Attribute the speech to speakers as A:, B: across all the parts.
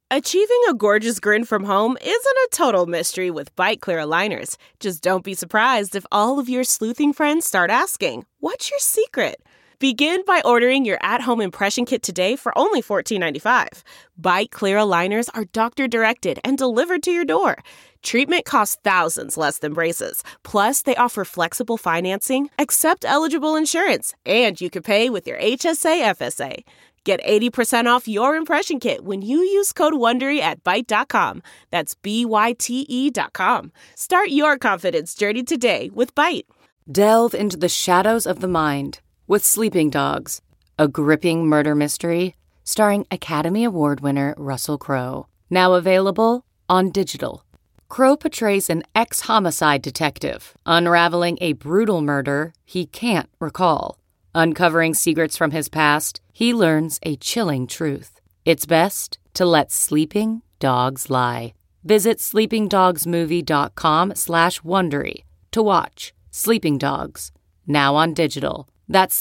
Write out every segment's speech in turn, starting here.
A: Achieving a gorgeous grin from home isn't a total mystery with Byte Clear aligners. Just don't be surprised if all of your sleuthing friends start asking, "What's your secret?" Begin by ordering your at-home impression kit today for only $14.95. Byte Clear aligners are doctor-directed and delivered to your door. Treatment costs thousands less than braces. Plus, they offer flexible financing, accept eligible insurance, and you can pay with your HSA FSA. Get 80% off your impression kit when you use code WONDERY at Byte.com. That's BYTE.com. Start your confidence journey today with Byte.
B: Delve into the shadows of the mind with Sleeping Dogs, a gripping murder mystery starring Academy Award winner Russell Crowe. Now available on digital. Crowe portrays an ex-homicide detective unraveling a brutal murder he can't recall. Uncovering secrets from his past, he learns a chilling truth. It's best to let sleeping dogs lie. Visit sleepingdogsmovie.com/Wondery to watch Sleeping Dogs, now on digital. That's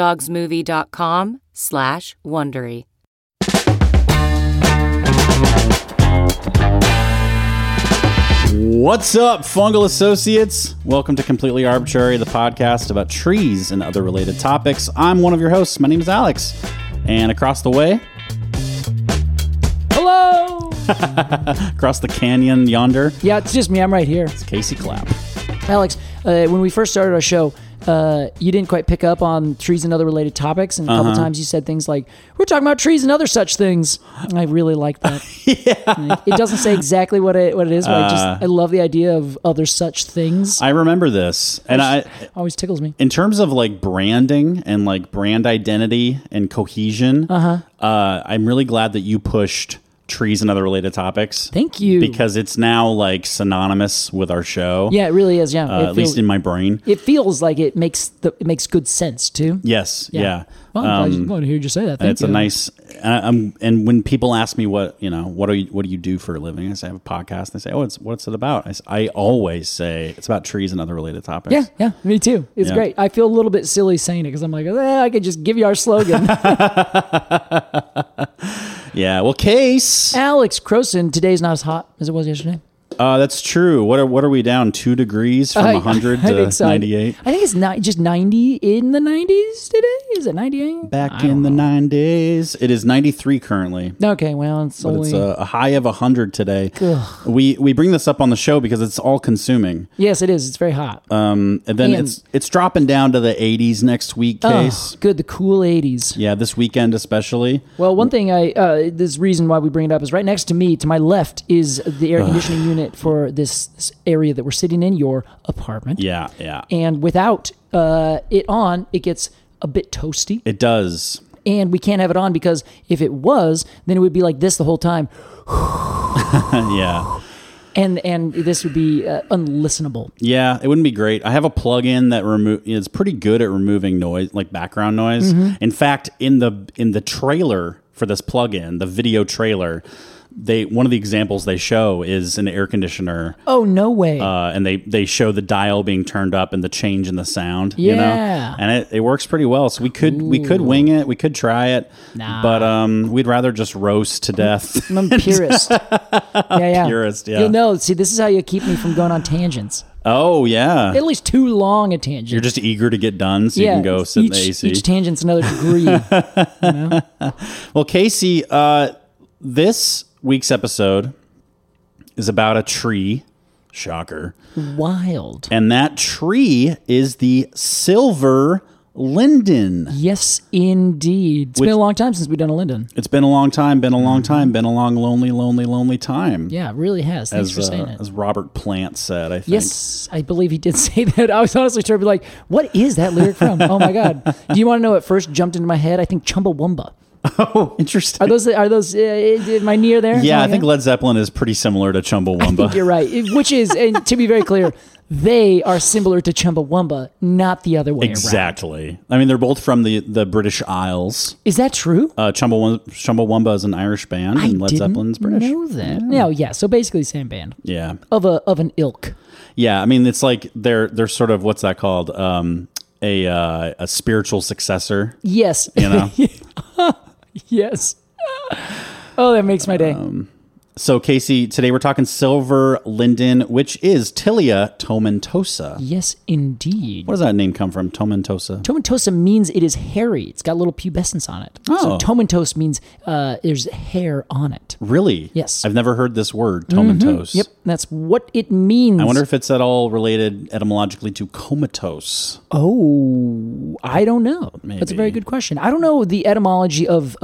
B: sleepingdogsmovie.com/Wondery.
C: What's up, Fungal Associates? Welcome to Completely Arbitrary, the podcast about trees and other related topics. I'm one of your hosts. My name is Alex. And across the way...
D: Hello!
C: across the canyon yonder...
D: Yeah, it's just me. I'm right here.
C: It's Casey Clapp.
D: Alex, when we first started our show, you didn't quite pick up on trees and other related topics, and a couple times you said things like, "We're talking about trees and other such things." I really like that.
C: Yeah.
D: It doesn't say exactly what it is, but I love the idea of other such things.
C: I remember this, and it
D: always tickles me.
C: In terms of like branding and like brand identity and cohesion, I'm really glad that you pushed trees and other related topics.
D: Thank you.
C: Because it's now like synonymous with our show.
D: Yeah, it really is. Yeah,
C: at least in my brain.
D: It feels like it makes good sense too.
C: Yes. Yeah.
D: Well, I'm glad to hear you say that. Thank
C: it's
D: you.
C: a nice. And when people ask me what do you do for a living, I say I have a podcast. They say, "Oh, what's it about?" I always say it's about trees and other related topics.
D: Yeah, me too. It's great. I feel a little bit silly saying it because I'm like, I could just give you our slogan.
C: Yeah, well, Case.
D: Alex Croson, today's not as hot as it was yesterday.
C: That's true. What are we down 2 degrees from 100 to 98?
D: I think it's just 90 in the 90s today. Is it 98?
C: Back in the 90s. It is 93 currently.
D: Okay, well, it's
C: a high of 100 today.
D: Ugh.
C: We bring this up on the show because it's all consuming.
D: Yes, it is. It's very hot.
C: And then it's dropping down to the 80s next week, Case.
D: Oh, good. The cool 80s.
C: Yeah, this weekend especially.
D: Well, one thing this reason why we bring it up is right next to me, to my left, is the air conditioning unit for this area that we're sitting in, your apartment.
C: Yeah.
D: And without it on, it gets a bit toasty.
C: It does.
D: And we can't have it on because if it was, then it would be like this the whole time.
C: Yeah.
D: And this would be unlistenable.
C: Yeah, it wouldn't be great. I have a plug-in that is pretty good at removing noise, like background noise.
D: Mm-hmm.
C: In fact, in the trailer for this plug-in, the video trailer, one of the examples they show is an air conditioner.
D: Oh, no way.
C: And they show the dial being turned up and the change in the sound.
D: Yeah.
C: You know? And it works pretty well. So we could wing it. We could try it.
D: Nah.
C: But we'd rather just roast to death.
D: I'm a purist. Yeah.
C: Purist, yeah.
D: You'll know. See, this is how you keep me from going on tangents.
C: Oh, yeah.
D: At least too long a tangent.
C: You're just eager to get done so you can go sit in the AC.
D: Each tangent's another degree. You know?
C: Well, Casey, this week's episode is about a tree. Shocker.
D: Wild.
C: And that tree is the silver linden.
D: Yes, indeed. It's been a long time since we've done a linden.
C: It's been a long time, been a long lonely, lonely, lonely time.
D: Yeah, it really has. Thanks for saying it.
C: As Robert Plant said, I think.
D: Yes, I believe he did say that. I was honestly trying to be like, what is that lyric from? Oh my God. Do you want to know what first jumped into my head? I think Chumbawamba.
C: Oh, interesting.
D: Are those am I near there?
C: Yeah, I think Led Zeppelin is pretty similar to Chumbawamba.
D: I think you're right. Which is, and to be very clear, they are similar to Chumbawamba, not the other way
C: exactly.
D: around.
C: I mean, they're both from the British Isles.
D: Is that true?
C: Chumbawamba is an Irish band, and Led Zeppelin's British.
D: I didn't know that. No, yeah. So basically, same band.
C: Yeah.
D: Of an ilk.
C: Yeah, I mean, it's like they're sort of, what's that called? A spiritual successor.
D: Yes.
C: You know.
D: Yes. Oh, that makes my day.
C: So, Casey, today we're talking silver linden, which is Tilia tomentosa.
D: Yes, indeed.
C: Where does that name come from, tomentosa?
D: Tomentosa means it is hairy. It's got little pubescence on it.
C: Oh.
D: So tomentose means there's hair on it.
C: Really?
D: Yes.
C: I've never heard this word, tomentose.
D: Yep, that's what it means.
C: I wonder if it's at all related etymologically to comatose.
D: Oh, I don't know. That's a very good question. I don't know the etymology of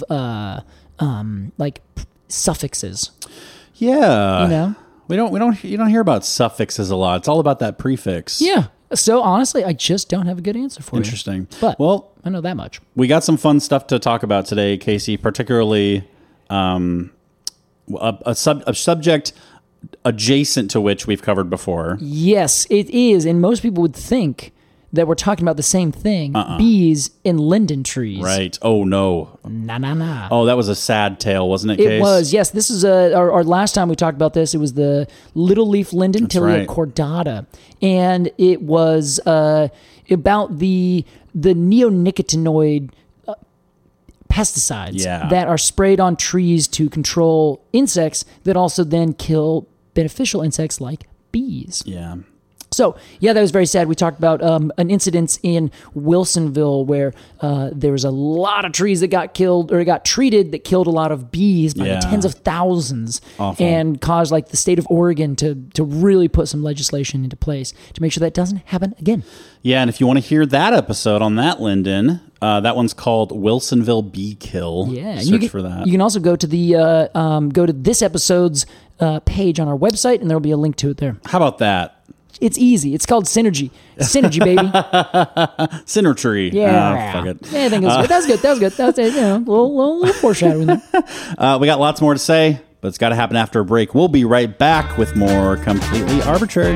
D: like suffixes.
C: Yeah.
D: You know?
C: You don't hear about suffixes a lot. It's all about that prefix.
D: Yeah. So honestly, I just don't have a good answer for
C: Interesting.
D: you. But
C: well,
D: I know that much.
C: we got some fun stuff to talk about today, Casey, particularly a subject adjacent to which we've covered before.
D: Yes, it is. And most people would think that we're talking about the same thing. Bees in linden trees.
C: Right. Oh, no.
D: Nah.
C: Oh, that was a sad tale, wasn't it,
D: It
C: Case?
D: was, yes. This is our last time we talked about this. It was the little leaf linden, Tilia
C: right.
D: cordata, and it was about the neonicotinoid pesticides that are sprayed on trees to control insects that also then kill beneficial insects like bees.
C: Yeah.
D: So, yeah, that was very sad. We talked about an incident in Wilsonville where there was a lot of trees that got killed or got treated that killed a lot of bees by the tens of thousands.
C: Awful.
D: And caused like the state of Oregon to really put some legislation into place to make sure that doesn't happen again.
C: Yeah, and if you want to hear that episode on that linden, that one's called Wilsonville Bee Kill.
D: Yeah,
C: Search for that.
D: You can also go to this episode's page on our website, and there will be a link to it there.
C: How about that?
D: It's easy. It's called Synergy. Synergy, baby.
C: Synergy.
D: Yeah.
C: Fuck it.
D: Yeah, I think it was good. That was good. That was a little foreshadowing there.
C: We got lots more to say, but it's got to happen after a break. We'll be right back with more Completely Arbitrary.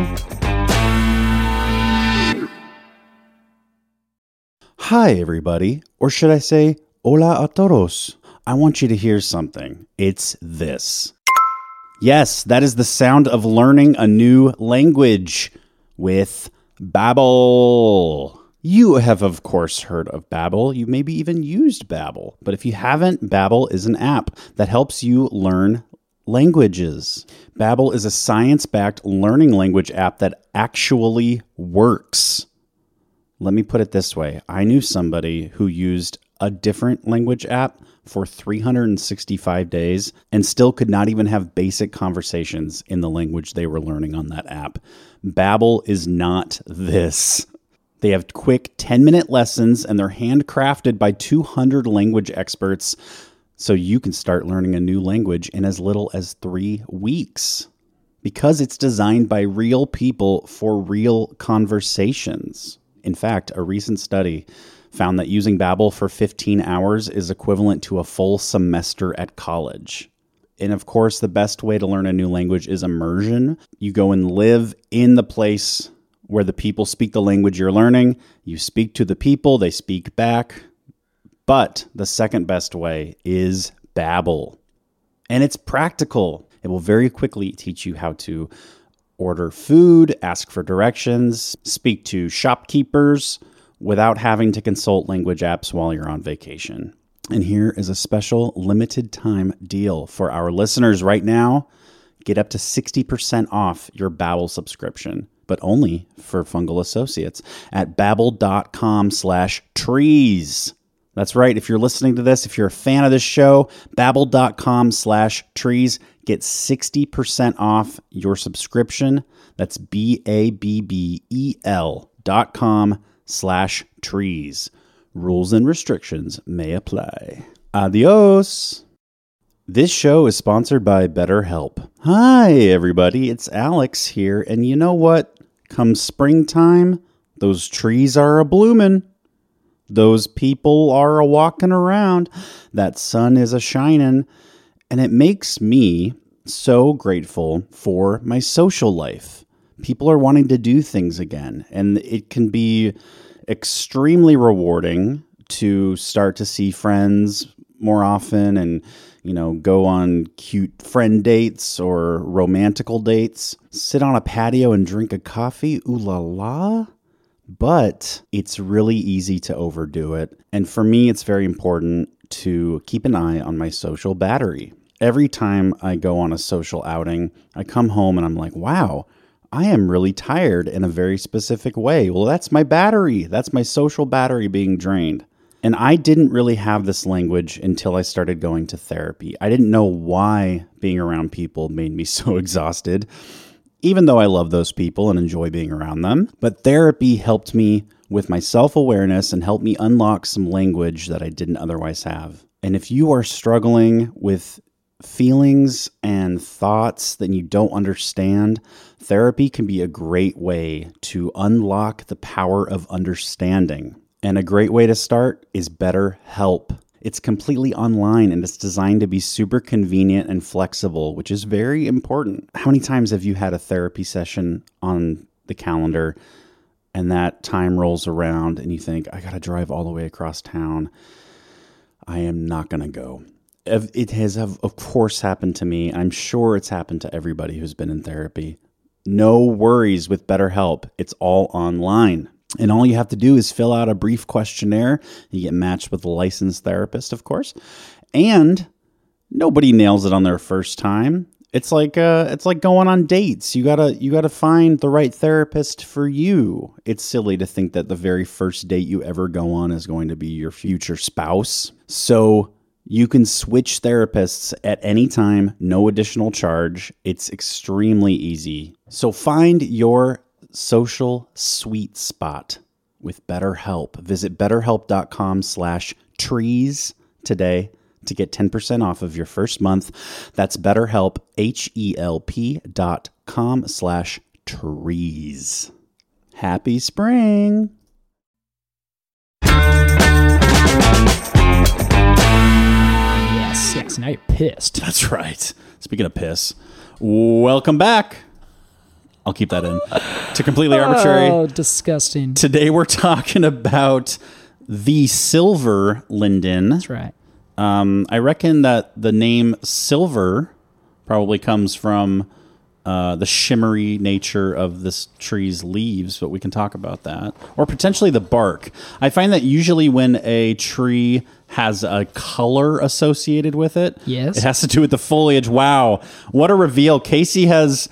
C: Hi, everybody. Or should I say, hola a todos. I want you to hear something. It's this. Yes, that is the sound of learning a new language with Babbel. You have, of course, heard of Babbel. You've maybe even used Babbel. But if you haven't, Babbel is an app that helps you learn languages. Babbel is a science-backed learning language app that actually works. Let me put it this way. I knew somebody who used a different language app for 365 days and still could not even have basic conversations in the language they were learning on that app. Babbel is not this. They have quick 10-minute lessons and they're handcrafted by 200 language experts so you can start learning a new language in as little as 3 weeks. Because it's designed by real people for real conversations. In fact, a recent study found that using Babbel for 15 hours is equivalent to a full semester at college. And of course, the best way to learn a new language is immersion. You go and live in the place where the people speak the language you're learning. You speak to the people, they speak back. But the second best way is Babbel. And it's practical. It will very quickly teach you how to order food, ask for directions, speak to shopkeepers, without having to consult language apps while you're on vacation. And here is a special limited time deal for our listeners right now. Get up to 60% off your Babbel subscription, but only for Fungal Associates at babbel.com/trees. That's right. If you're listening to this, if you're a fan of this show, babbel.com/trees. Get 60% off your subscription. That's babbel.com/trees. Rules and restrictions may apply. Adios. This show is sponsored by BetterHelp. Hi, everybody. It's Alex here. And you know what? Come springtime, those trees are a-bloomin'. Those people are a-walking around. That sun is a-shining. And it makes me so grateful for my social life. People are wanting to do things again. And it can be extremely rewarding to start to see friends more often and, you know, go on cute friend dates or romantical dates, sit on a patio and drink a coffee. Ooh la la. But it's really easy to overdo it. And for me, it's very important to keep an eye on my social battery. Every time I go on a social outing, I come home and I'm like, wow, I am really tired in a very specific way. Well, that's my battery. That's my social battery being drained. And I didn't really have this language until I started going to therapy. I didn't know why being around people made me so exhausted, even though I love those people and enjoy being around them. But therapy helped me with my self-awareness and helped me unlock some language that I didn't otherwise have. And if you are struggling with feelings and thoughts that you don't understand, therapy can be a great way to unlock the power of understanding. And a great way to start is BetterHelp. It's completely online and it's designed to be super convenient and flexible, which is very important. How many times have you had a therapy session on the calendar and that time rolls around and you think, I got to drive all the way across town. I am not going to go. It has, of course, happened to me. I'm sure it's happened to everybody who's been in therapy. No worries with BetterHelp. It's all online. And all you have to do is fill out a brief questionnaire. You get matched with a licensed therapist, of course. And nobody nails it on their first time. It's like going on dates. You gotta find the right therapist for you. It's silly to think that the very first date you ever go on is going to be your future spouse. So you can switch therapists at any time, no additional charge. It's extremely easy. So find your social sweet spot with BetterHelp. Visit betterhelp.com/trees today to get 10% off of your first month. That's BetterHelp, HELP.com/trees. Happy spring.
D: Yes, now you're pissed.
C: That's right. Speaking of piss, welcome back. I'll keep that in. To Completely Arbitrary.
D: Oh, disgusting.
C: Today we're talking about the silver linden.
D: That's right.
C: I reckon that the name silver probably comes from the shimmery nature of this tree's leaves, but we can talk about that. Or potentially the bark. I find that usually when a tree has a color associated with it,
D: yes,
C: it has to do with the foliage. Wow, what a reveal. Casey has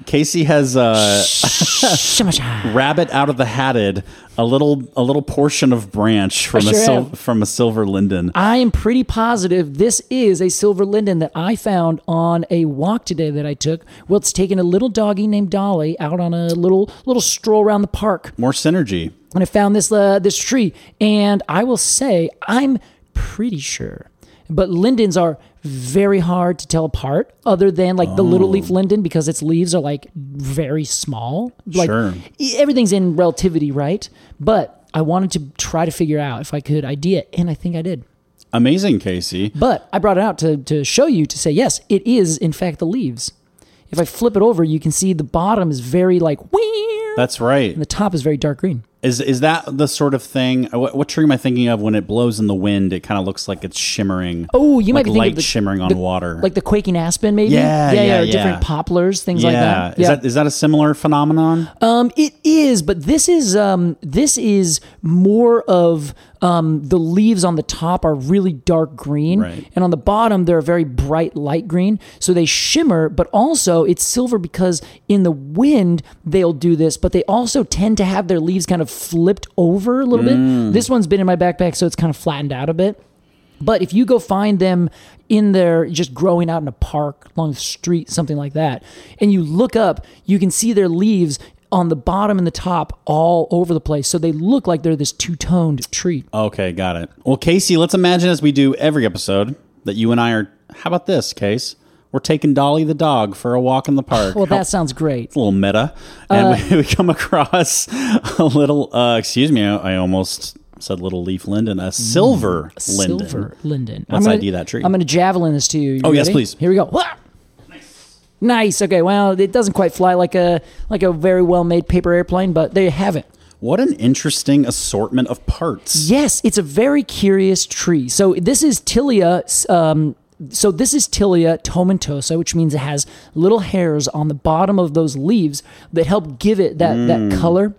C: rabbit out of the hatted a little portion of branch from a silver linden.
D: I am pretty positive this is a silver linden that I found on a walk today that I took. Well, it's taking a little doggy named Dolly out on a little stroll around the park.
C: More synergy.
D: And I found this tree, and I will say I'm pretty sure. But lindens are very hard to tell apart, other than like the little leaf linden, because its leaves are like very small. Like
C: sure.
D: Everything's in relativity, right? But I wanted to try to figure out if I could ID it, and I think I did.
C: Amazing, Casey.
D: But I brought it out to show you, to say, yes, it is in fact the leaves. If I flip it over, you can see the bottom is very like, weird.
C: That's right.
D: And the top is very dark green.
C: Is that the sort of thing? What tree am I thinking of when it blows in the wind? It kind of looks like it's shimmering.
D: Oh, you might be thinking
C: light
D: of the,
C: shimmering on water,
D: like the quaking aspen, maybe.
C: Yeah.
D: Or different poplars, things like that.
C: Is that a similar phenomenon?
D: It is, but this is more of the leaves on the top are really dark green,
C: right,
D: and on the bottom they're a very bright light green. So they shimmer, but also it's silver because in the wind they'll do this, but they also tend to have their leaves kind of flipped over a little bit. This one's been in my backpack, so it's kind of flattened out a bit. But if you go find them in there, just growing out in a park, along the street, something like that, and you look up, you can see their leaves on the bottom and the top all over the place. So they look like they're this two-toned tree.
C: Okay, got it. Well, Casey, let's imagine, as we do every episode, that you and I are, how about this, Case? We're taking Dolly the dog for a walk in the park.
D: Well, that sounds great.
C: It's a little meta. And we come across a little, excuse me, I almost said little leaf linden, a silver linden.
D: Silver linden.
C: Let's ID that tree.
D: I'm going to javelin this to you. You
C: ready? Yes, please.
D: Here we go. Nice. Okay. Well, it doesn't quite fly like a very well made paper airplane, but there you have it.
C: What an interesting assortment of parts.
D: Yes, it's a very curious tree. So this is Tilia So this is Tilia tomentosa, which means it has little hairs on the bottom of those leaves that help give it that color.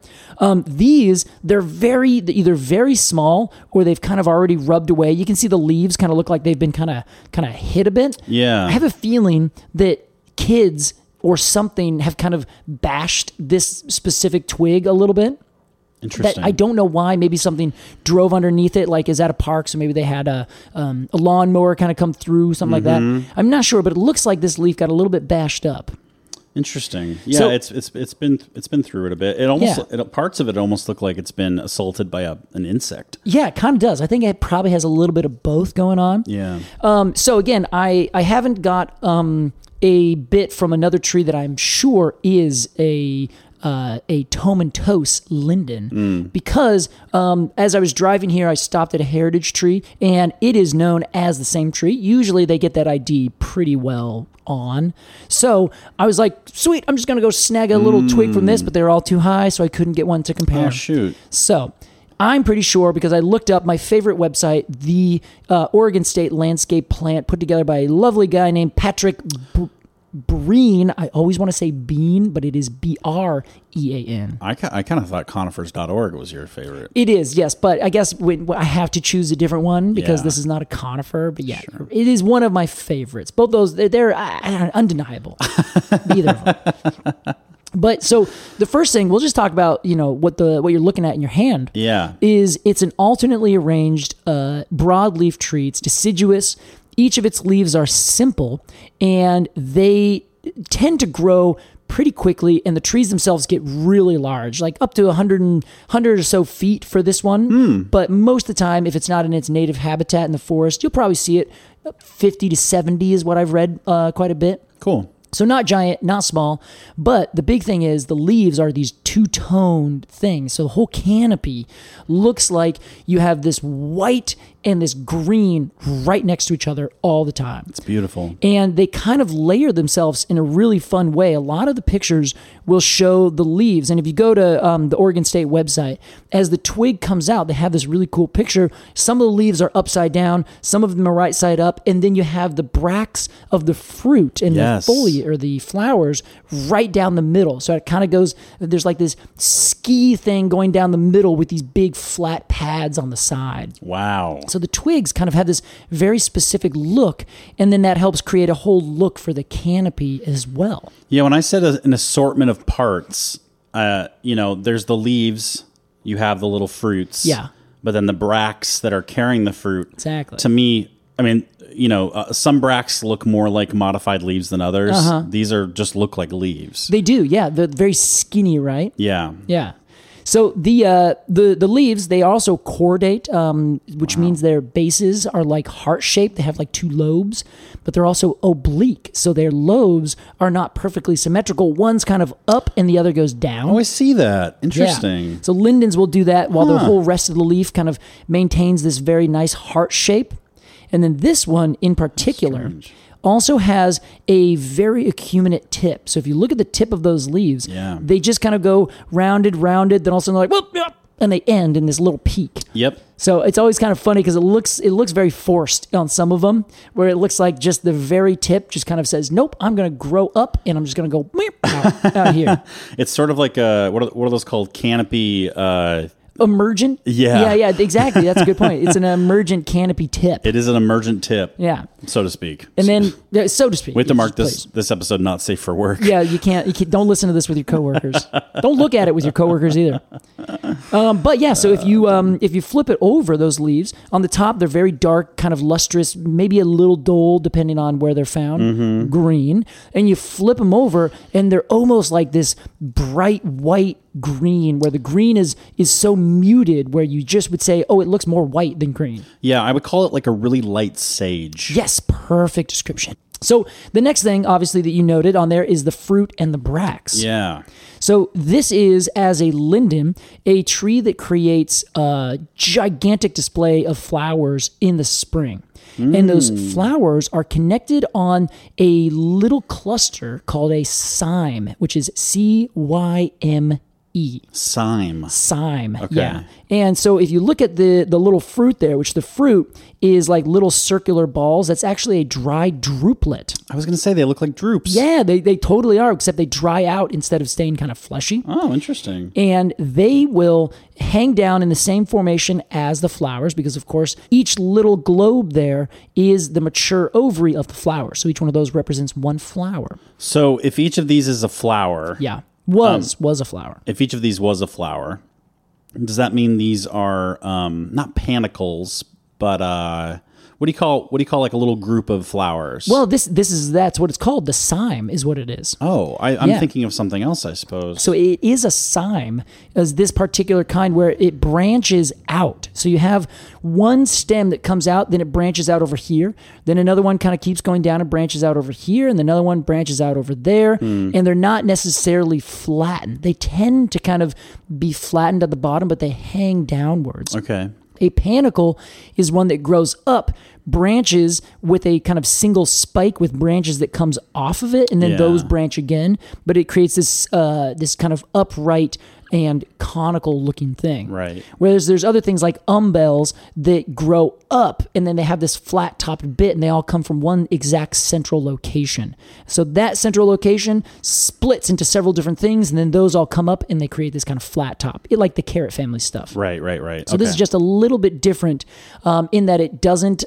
D: They're either very small or they've kind of already rubbed away. You can see the leaves kind of look like they've been kind of hit a bit.
C: Yeah.
D: I have a feeling that kids or something have kind of bashed this specific twig a little bit.
C: Interesting.
D: That I don't know why. Maybe something drove underneath it, like is at a park, so maybe they had a lawnmower kind of come through, something like that. I'm not sure, but it looks like this leaf got a little bit bashed up.
C: Interesting. Yeah,
D: So-
C: it's been through it a bit. It almost parts of it almost look like it's been assaulted by an insect.
D: Yeah, it kind of does. I think it probably has a little bit of both going on.
C: Yeah.
D: So again, I haven't got a bit from another tree that I'm sure is a tomentose linden because as I was driving here, I stopped at a heritage tree and it is known as the same tree. Usually they get that ID pretty well on. So I was like, sweet, I'm just going to go snag a little twig from this, but they're all too high, so I couldn't get one to compare.
C: Oh, shoot.
D: So I'm pretty sure because I looked up my favorite website, the Oregon State Landscape Plant, put together by a lovely guy named Patrick Breen. I always want to say Bean, but it is Brean.
C: I kind of thought conifers.org was your favorite.
D: It is, yes, but I guess I have to choose a different one because
C: Yeah.
D: this is not a conifer. But yeah, It is one of my favorites. Both those, they're undeniable. Either of them. But so the first thing we'll just talk about, what you're looking at in your hand.
C: Yeah.
D: It's an alternately arranged broadleaf tree. It's deciduous. Each of its leaves are simple, and they tend to grow pretty quickly, and the trees themselves get really large, like up to 100 or so feet for this one. But most of the time, if it's not in its native habitat in the forest, you'll probably see it 50 to 70 is what I've read quite a bit.
C: Cool.
D: So not giant, not small, but the big thing is the leaves are these two-toned things. So the whole canopy looks like you have this white and this green right next to each other all the time.
C: It's beautiful.
D: And they kind of layer themselves in a really fun way. A lot of the pictures will show the leaves. And if you go to the Oregon State website, as the twig comes out, they have this really cool picture. Some of the leaves are upside down, some of them are right side up, and then you have the bracts of the fruit and
C: Yes.
D: the foliage or the flowers right down the middle. So it kind of goes, there's like this ski thing going down the middle with these big flat pads on the side.
C: Wow.
D: So the twigs kind of have this very specific look, and then that helps create a whole look for the canopy as well.
C: Yeah, when I said an assortment of parts, there's the leaves, you have the little fruits.
D: Yeah.
C: But then the bracts that are carrying the fruit.
D: Exactly.
C: To me, I mean, some bracts look more like modified leaves than others. These just look like leaves.
D: They do, yeah. They're very skinny, right?
C: Yeah.
D: Yeah. So the leaves, they also cordate, which means their bases are like heart-shaped. They have like two lobes, but they're also oblique. So their lobes are not perfectly symmetrical. One's kind of up and the other goes down.
C: Oh, I see that. Interesting.
D: Yeah. So lindens will do that while the whole rest of the leaf kind of maintains this very nice heart shape. And then this one in particular also has a very acuminate tip. So if you look at the tip of those leaves, they just kind of go rounded, then all of a sudden they're like, whoop, yep, and they end in this little peak.
C: Yep.
D: So it's always kind of funny because it looks very forced on some of them, where it looks like just the very tip just kind of says, nope, I'm going to grow up and I'm just going to go out here.
C: It's sort of like what are those called? Canopy.
D: Emergent?
C: Yeah.
D: Yeah, exactly. That's a good point. It's an emergent canopy tip.
C: It is an emergent tip.
D: Yeah.
C: So to speak.
D: And then, so to speak.
C: We have to mark
D: please.
C: this episode not safe for work.
D: Yeah, you can't. Don't listen to this with your coworkers. Don't look at it with your coworkers either. But yeah, so if you flip it over, those leaves on the top, they're very dark, kind of lustrous, maybe a little dull depending on where they're found, green. And you flip them over, and they're almost like this bright white green, where the green is so muted, where you just would say, oh, it looks more white than green.
C: Yeah, I would call it like a really light sage.
D: Yes, perfect description. So the next thing, obviously, that you noted on there is the fruit and the bracts.
C: Yeah.
D: So this is, as a linden, a tree that creates a gigantic display of flowers in the spring. And those flowers are connected on a little cluster called a cyme, which is CYME.
C: Cyme.
D: Cyme.
C: Okay.
D: Yeah. And so if you look at the little fruit there, which the fruit is like little circular balls, that's actually a dry druplet.
C: I was going to say they look like drupes.
D: Yeah, they totally are, except they dry out instead of staying kind of fleshy.
C: Oh, interesting.
D: And they will hang down in the same formation as the flowers because, of course, each little globe there is the mature ovary of the flower. So each one of those represents one flower.
C: So if each of these is a flower,
D: Yeah, was a flower.
C: if each of these was a flower, does that mean these are not panicles, but what do you call like a little group of flowers?
D: Well, that's what it's called. The cyme is what it is.
C: Oh, I'm
D: Yeah.
C: thinking of something else, I suppose.
D: So it is a cyme, as this particular kind where it branches out. So you have one stem that comes out, then it branches out over here. Then another one kind of keeps going down and branches out over here, and another one branches out over there. And they're not necessarily flattened. They tend to kind of be flattened at the bottom, but they hang downwards.
C: Okay.
D: A panicle is one that grows up, branches with a kind of single spike with branches that comes off of it, and then
C: Yeah.
D: those branch again. But it creates this this kind of upright and conical looking thing.
C: Right.
D: Whereas there's other things like umbels that grow up and then they have this flat topped bit and they all come from one exact central location. So that central location splits into several different things and then those all come up and they create this kind of flat top. Like the carrot family stuff.
C: Right.
D: So this is just a little bit different in that it doesn't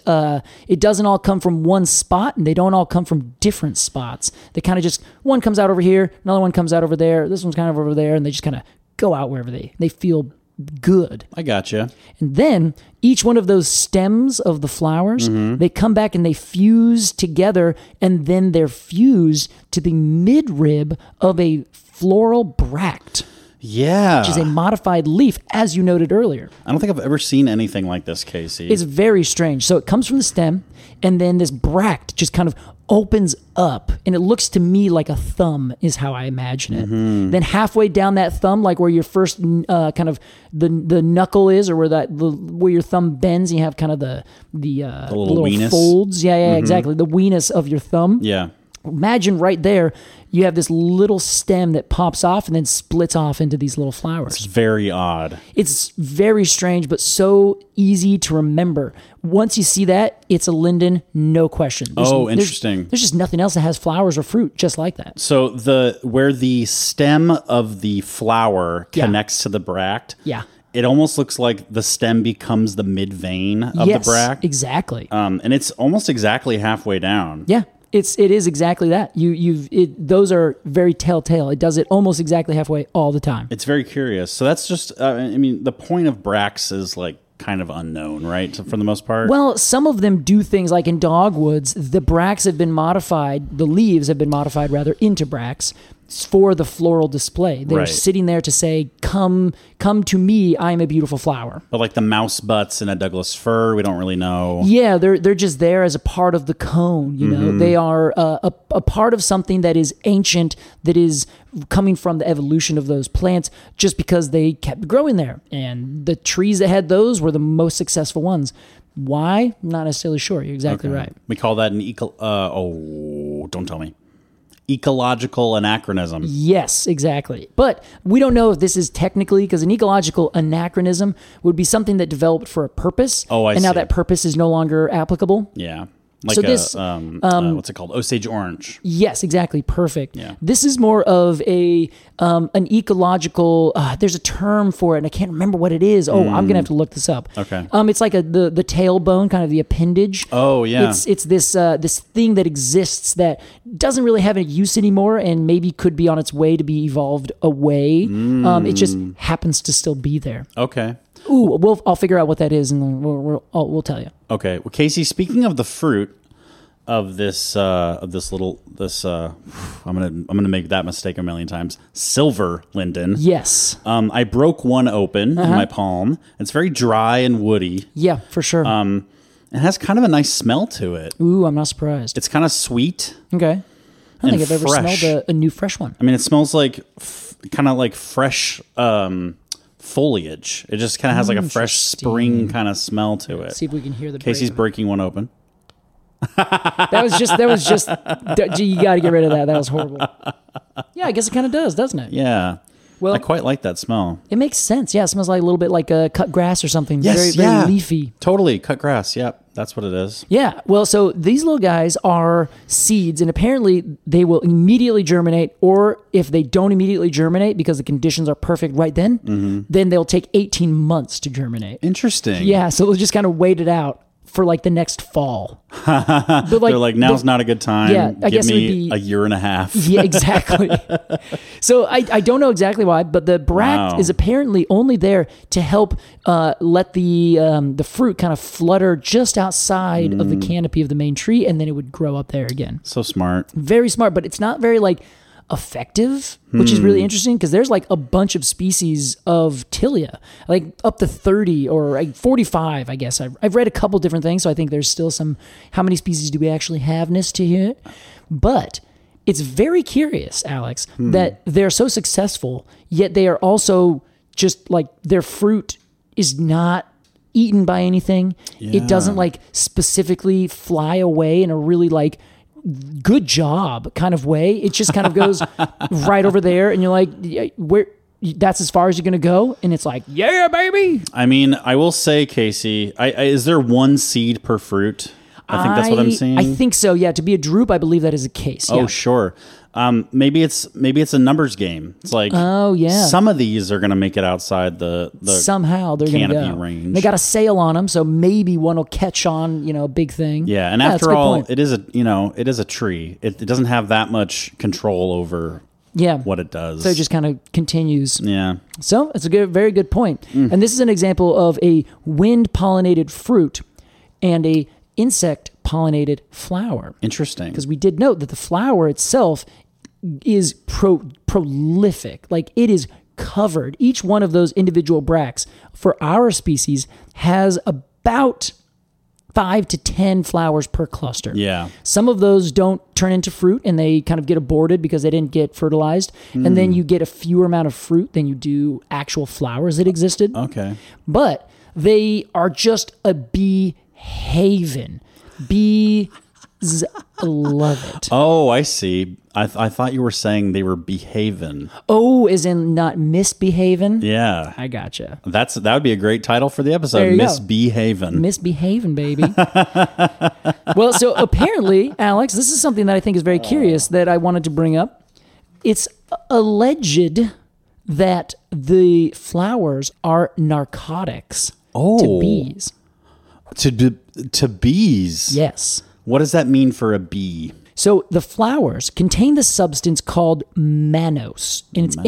D: all come from one spot and they don't all come from different spots. They kind of just, one comes out over here, another one comes out over there, this one's kind of over there, and they just kind of go out wherever they feel good.
C: I gotcha.
D: And then each one of those stems of the flowers, they come back and they fuse together, and then they're fused to the midrib of a floral bract,
C: Yeah.
D: which is a modified leaf, as you noted earlier.
C: I don't think I've ever seen anything like this, Casey.
D: It's very strange. So it comes from the stem, and then this bract just kind of opens up, and it looks to me like a thumb is how I imagine it. Then halfway down that thumb, like where your first kind of the knuckle is, or where your thumb bends, you have kind of the little
C: weenus.
D: folds. Yeah, exactly. The weenus of your thumb.
C: Yeah.
D: Imagine right there, you have this little stem that pops off and then splits off into these little flowers.
C: It's very odd.
D: It's very strange, but so easy to remember. Once you see that, it's a linden, no question.
C: Interesting.
D: There's just nothing else that has flowers or fruit just like that.
C: So where the stem of the flower connects to the bract,
D: Yeah.
C: it almost looks like the stem becomes the mid vein of the bract.
D: Exactly.
C: And it's almost exactly halfway down.
D: Yeah. It is exactly that. Those are very telltale. It does it almost exactly halfway all the time.
C: It's very curious. So that's just, the point of bracts is like kind of unknown, right? So for the most part.
D: Well, some of them do things like in dogwoods, the bracts have been modified, the leaves have been modified rather into bracts for the floral display. They're
C: Right.
D: sitting there to say, come to me, I'm a beautiful flower.
C: But like the mouse butts in a Douglas fir, we don't really know.
D: Yeah, they're just there as a part of the cone. You know, they are a part of something that is ancient, that is coming from the evolution of those plants, just because they kept growing there, and the trees that had those were the most successful ones. Why? Not necessarily sure. You're exactly right.
C: We call that an don't tell me. Ecological anachronism.
D: Yes, exactly. But we don't know if this is technically, because an ecological anachronism would be something that developed for a purpose.
C: Oh, I
D: and now
C: see.
D: that purpose is no longer applicable.
C: Yeah. Like
D: So this,
C: what's it called? Osage orange.
D: Yes, exactly. Perfect.
C: Yeah.
D: This is more of an ecological. There's a term for it, and I can't remember what it is. Oh, I'm gonna have to look this up.
C: Okay.
D: It's like the tailbone, kind of the appendage.
C: Oh, yeah.
D: It's this thing that exists that doesn't really have any use anymore, and maybe could be on its way to be evolved away. It just happens to still be there.
C: Okay.
D: Ooh, I'll figure out what that is, and then we'll tell you.
C: Okay. Well, Casey, speaking of the fruit of this I'm gonna make that mistake a million times. Silver linden.
D: Yes.
C: I broke one open in my palm. It's very dry and woody.
D: Yeah, for sure.
C: It has kind of a nice smell to it.
D: Ooh, I'm not surprised.
C: It's kind of sweet.
D: Okay. I don't think
C: and
D: I've ever
C: fresh.
D: smelled a new fresh one.
C: I mean, it smells like kind of like fresh foliage. It just kind of has like a fresh spring kind of smell to it.
D: See if we can hear the
C: Casey's
D: break.
C: breaking one open.
D: That was just you got to get rid of that. That was horrible. Yeah, I guess it kind of does, doesn't it?
C: Yeah.
D: Well,
C: I quite like that smell.
D: it makes sense. Yeah, it smells like a little bit like cut grass or something.
C: Yes,
D: very leafy.
C: Totally. Cut grass. Yep. That's what it is.
D: Yeah, well, so these little guys are seeds, and apparently they will immediately germinate, or if they don't immediately germinate because the conditions are perfect right then, then they'll take 18 months to germinate.
C: Interesting.
D: Yeah, so they'll just kind of wait it out for like the next fall. But
C: They're like, now's not a good time.
D: Yeah, I guess it would
C: me
D: be
C: a year and a half.
D: Yeah, exactly. So I don't know exactly why, but the bract
C: Wow.
D: is apparently only there to help let the fruit kind of flutter just outside of the canopy of the main tree, and then it would grow up there again.
C: So smart.
D: Very smart, but it's not very like effective, which is really interesting because there's like a bunch of species of Tilia, like up to 30 or like 45, I guess. I've read a couple different things, so I think there's still some, how many species do we actually have in this Tilia? But it's very curious, Alex, that they're so successful, yet they are also just like their fruit is not eaten by anything. It doesn't like specifically fly away in a really like good job kind of way. It just kind of goes right over there, and you're like, where? That's as far as you're gonna go, and it's like, yeah, baby.
C: I mean, I will say, Casey, is there one seed per fruit? I think that's what I'm seeing.
D: I think so. Yeah, to be a drupe, I believe that is the case.
C: Oh,
D: Yeah.
C: sure. Maybe it's a numbers game. It's like,
D: Oh, yeah.
C: some of these are going to make it outside the
D: Somehow they're gonna
C: canopy
D: go.
C: range.
D: They got a sale on them, so maybe one will catch on. A big thing.
C: Yeah, and
D: that's a
C: after
D: good
C: all,
D: point.
C: it is a tree. It doesn't have that much control over
D: yeah,
C: what it does.
D: So it just kind of continues.
C: yeah.
D: So it's a very good point. And this is an example of a wind-pollinated fruit and a insect-pollinated flower.
C: Interesting.
D: Because we did note that the flower itself is prolific. Like it is covered. Each one of those individual bracts for our species has about 5 to 10 flowers per cluster.
C: Yeah.
D: Some of those don't turn into fruit and they kind of get aborted because they didn't get fertilized. And then you get a fewer amount of fruit than you do actual flowers that existed.
C: Okay.
D: But they are just a bee haven. Bees love it.
C: Oh, I see. I thought you were saying they were behaving.
D: Oh, as in not misbehaving?
C: Yeah.
D: I gotcha.
C: That would be a great title for the
D: There
C: episode.
D: you go.
C: Misbehaving.
D: Misbehaving, baby. Well, so apparently, Alex, this is something that I think is very curious that I wanted to bring up. It's alleged that the flowers are narcotics to bees.
C: To bees.
D: Yes.
C: What does that mean for a bee?
D: So the flowers contain the substance called mannose, and it's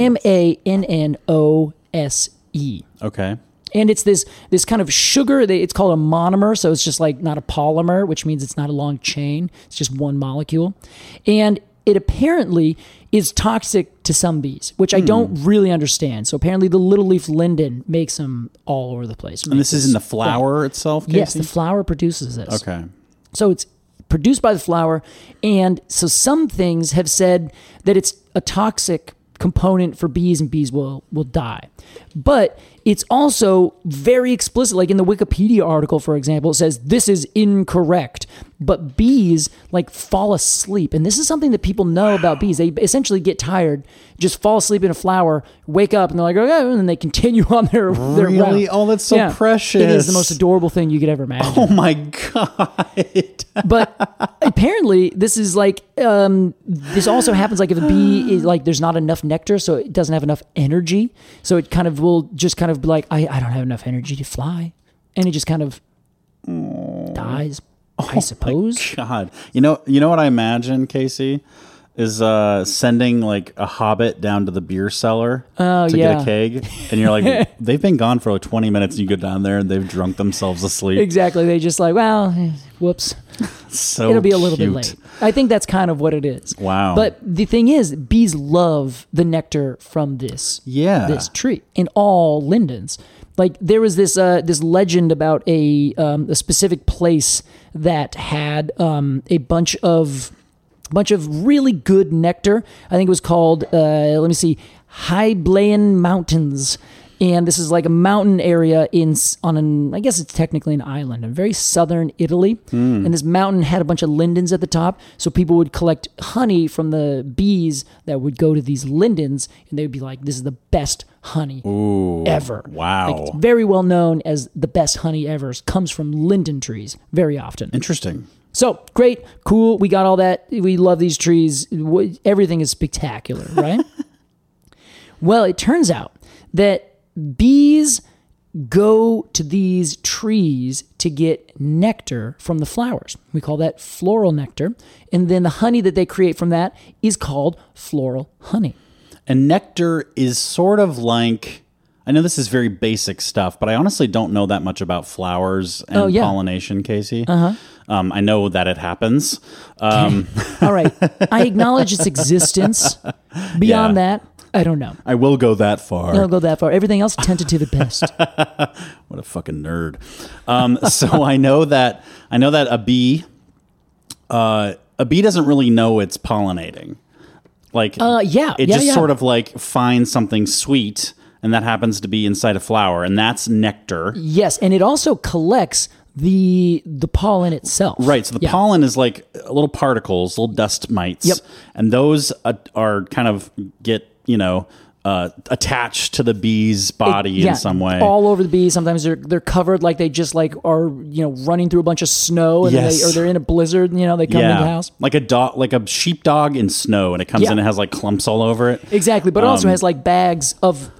D: MANNOSE.
C: Okay.
D: And it's this kind of sugar. It's called a monomer, so it's just like not a polymer, which means it's not a long chain. It's just one molecule. And it apparently is toxic to some bees, which I don't really understand. So apparently the little leaf linden makes them all over the place.
C: And this is in the flower itself, Casey?
D: Yes, the flower produces this.
C: Okay.
D: So it's produced by the flower, and so some things have said that it's a toxic component for bees and bees will die. But it's also very explicit, like in the Wikipedia article, for example, it says this is incorrect. But bees like fall asleep. And this is something that people know about bees. They essentially get tired, just fall asleep in a flower, wake up, and they're like, okay, and then they continue on their
C: Really?
D: route.
C: Oh, that's so precious.
D: It is the most adorable thing you could ever imagine.
C: Oh my God.
D: But apparently this is like this also happens like if a bee is like there's not enough nectar, so it doesn't have enough energy, so it kind of will just kind of be like I don't have enough energy to fly, and it just kind of dies, I suppose.
C: God. You know what I imagine, Casey? Is sending like a hobbit down to the beer cellar to get a keg. And you're like, they've been gone for like 20 minutes. And you go down there and they've drunk themselves asleep.
D: Exactly. They just like, well, whoops.
C: So
D: It'll be a little
C: cute.
D: bit late. I think that's kind of what it is.
C: Wow.
D: But the thing is, bees love the nectar from this tree in all lindens. Like there was this legend about a specific place that had a bunch of really good nectar. I think it was called High Blaine Mountains. And this is like a mountain area I guess it's technically an island, in very southern Italy. And this mountain had a bunch of lindens at the top. So people would collect honey from the bees that would go to these lindens, and they would be like, this is the best honey ever.
C: Wow.
D: Like, it's very well known as the best honey ever. It comes from linden trees very often.
C: Interesting.
D: So great, cool. We got all that. We love these trees. Everything is spectacular, right? Well, it turns out that bees go to these trees to get nectar from the flowers. We call that floral nectar. And then the honey that they create from that is called floral honey.
C: And nectar is sort of like, I know this is very basic stuff, but I honestly don't know that much about flowers and pollination, Casey. I know that it happens.
D: All right. I acknowledge its existence. Beyond that, I don't know.
C: I will go that far.
D: I'll go that far. Everything else, tentative at best.
C: What a fucking nerd. So I know that a bee doesn't really know it's pollinating. Like, it just sort of like finds something sweet, and that happens to be inside a flower, and that's nectar.
D: Yes, and it also collects the pollen itself.
C: Right, so the pollen is like little particles, little dust mites.
D: Yep.
C: And those are kind of get, attached to the bee's body in some way.
D: All over the bee. Sometimes they're covered like they just like are running through a bunch of snow, and they're in a blizzard. They come into the house
C: like a dog, like a sheepdog in snow, and it comes in and has like clumps all over it.
D: Exactly, but it also has like bags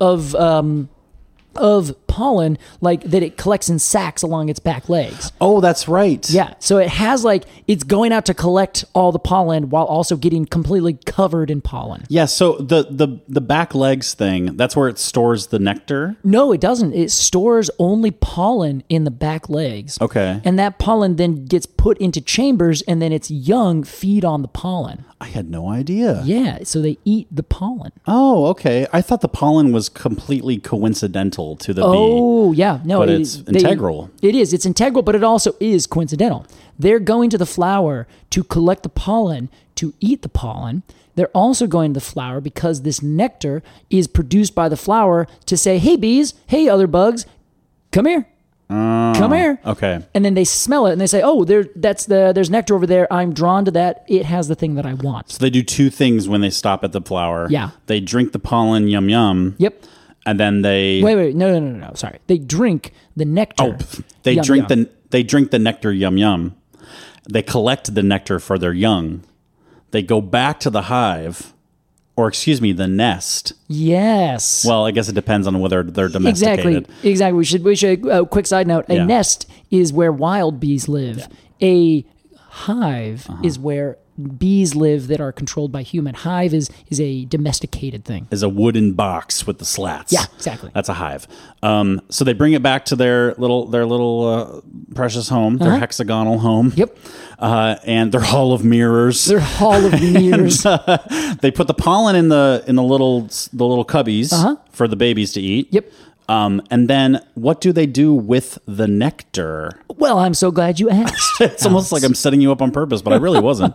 D: of pollen, like that it collects in sacks along its back legs.
C: Oh, that's right.
D: Yeah, so it has like, it's going out to collect all the pollen while also getting completely covered in pollen.
C: Yeah, so the back legs thing, that's where it stores the nectar?
D: No, it doesn't. It stores only pollen in the back legs.
C: Okay.
D: And that pollen then gets put into chambers, and then its young feed on the pollen.
C: I had no idea.
D: Yeah, so they eat the pollen.
C: Oh, okay. I thought the pollen was completely coincidental to the bee.
D: Oh, yeah. No,
C: but it's integral.
D: It is. It's integral, but it also is coincidental. They're going to the flower to collect the pollen, to eat the pollen. They're also going to the flower because this nectar is produced by the flower to say, hey, bees, hey, other bugs, come here. Come here.
C: Okay.
D: And then they smell it and they say, oh, there's nectar over there. I'm drawn to that. It has the thing that I want.
C: So they do two things when they stop at the flower.
D: Yeah.
C: They drink the pollen, yum yum.
D: Yep.
C: And then they
D: wait, no. Sorry, they drink the nectar.
C: Oh, they drink the nectar, yum yum. They collect the nectar for their young. They go back to the hive, or the nest.
D: Yes.
C: Well, I guess it depends on whether they're domesticated.
D: Exactly. We should. Quick side note: a nest is where wild bees live. Yeah. A hive is where bees live that are controlled by human. Hive is a domesticated thing.
C: Is a wooden box with the slats.
D: Yeah, exactly.
C: That's a hive. So they bring it back to their little precious home, their hexagonal home.
D: Yep.
C: And their hall of mirrors.
D: Their hall of mirrors.
C: They put the pollen in the little cubbies for the babies to eat.
D: Yep.
C: And then what do they do with the nectar?
D: Well, I'm so glad you asked.
C: It's almost like I'm setting you up on purpose, but I really wasn't.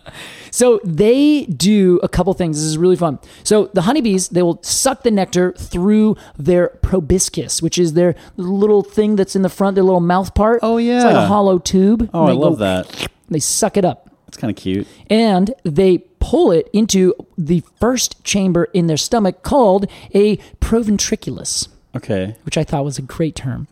D: So they do a couple things. This is really fun. So the honeybees, they will suck the nectar through their proboscis, which is their little thing that's in the front, their little mouth part.
C: Oh, yeah.
D: It's like a hollow tube.
C: Oh, I love that.
D: They suck it up.
C: That's kind of cute.
D: And they pull it into the first chamber in their stomach called a proventriculus.
C: Okay.
D: Which I thought was a great term.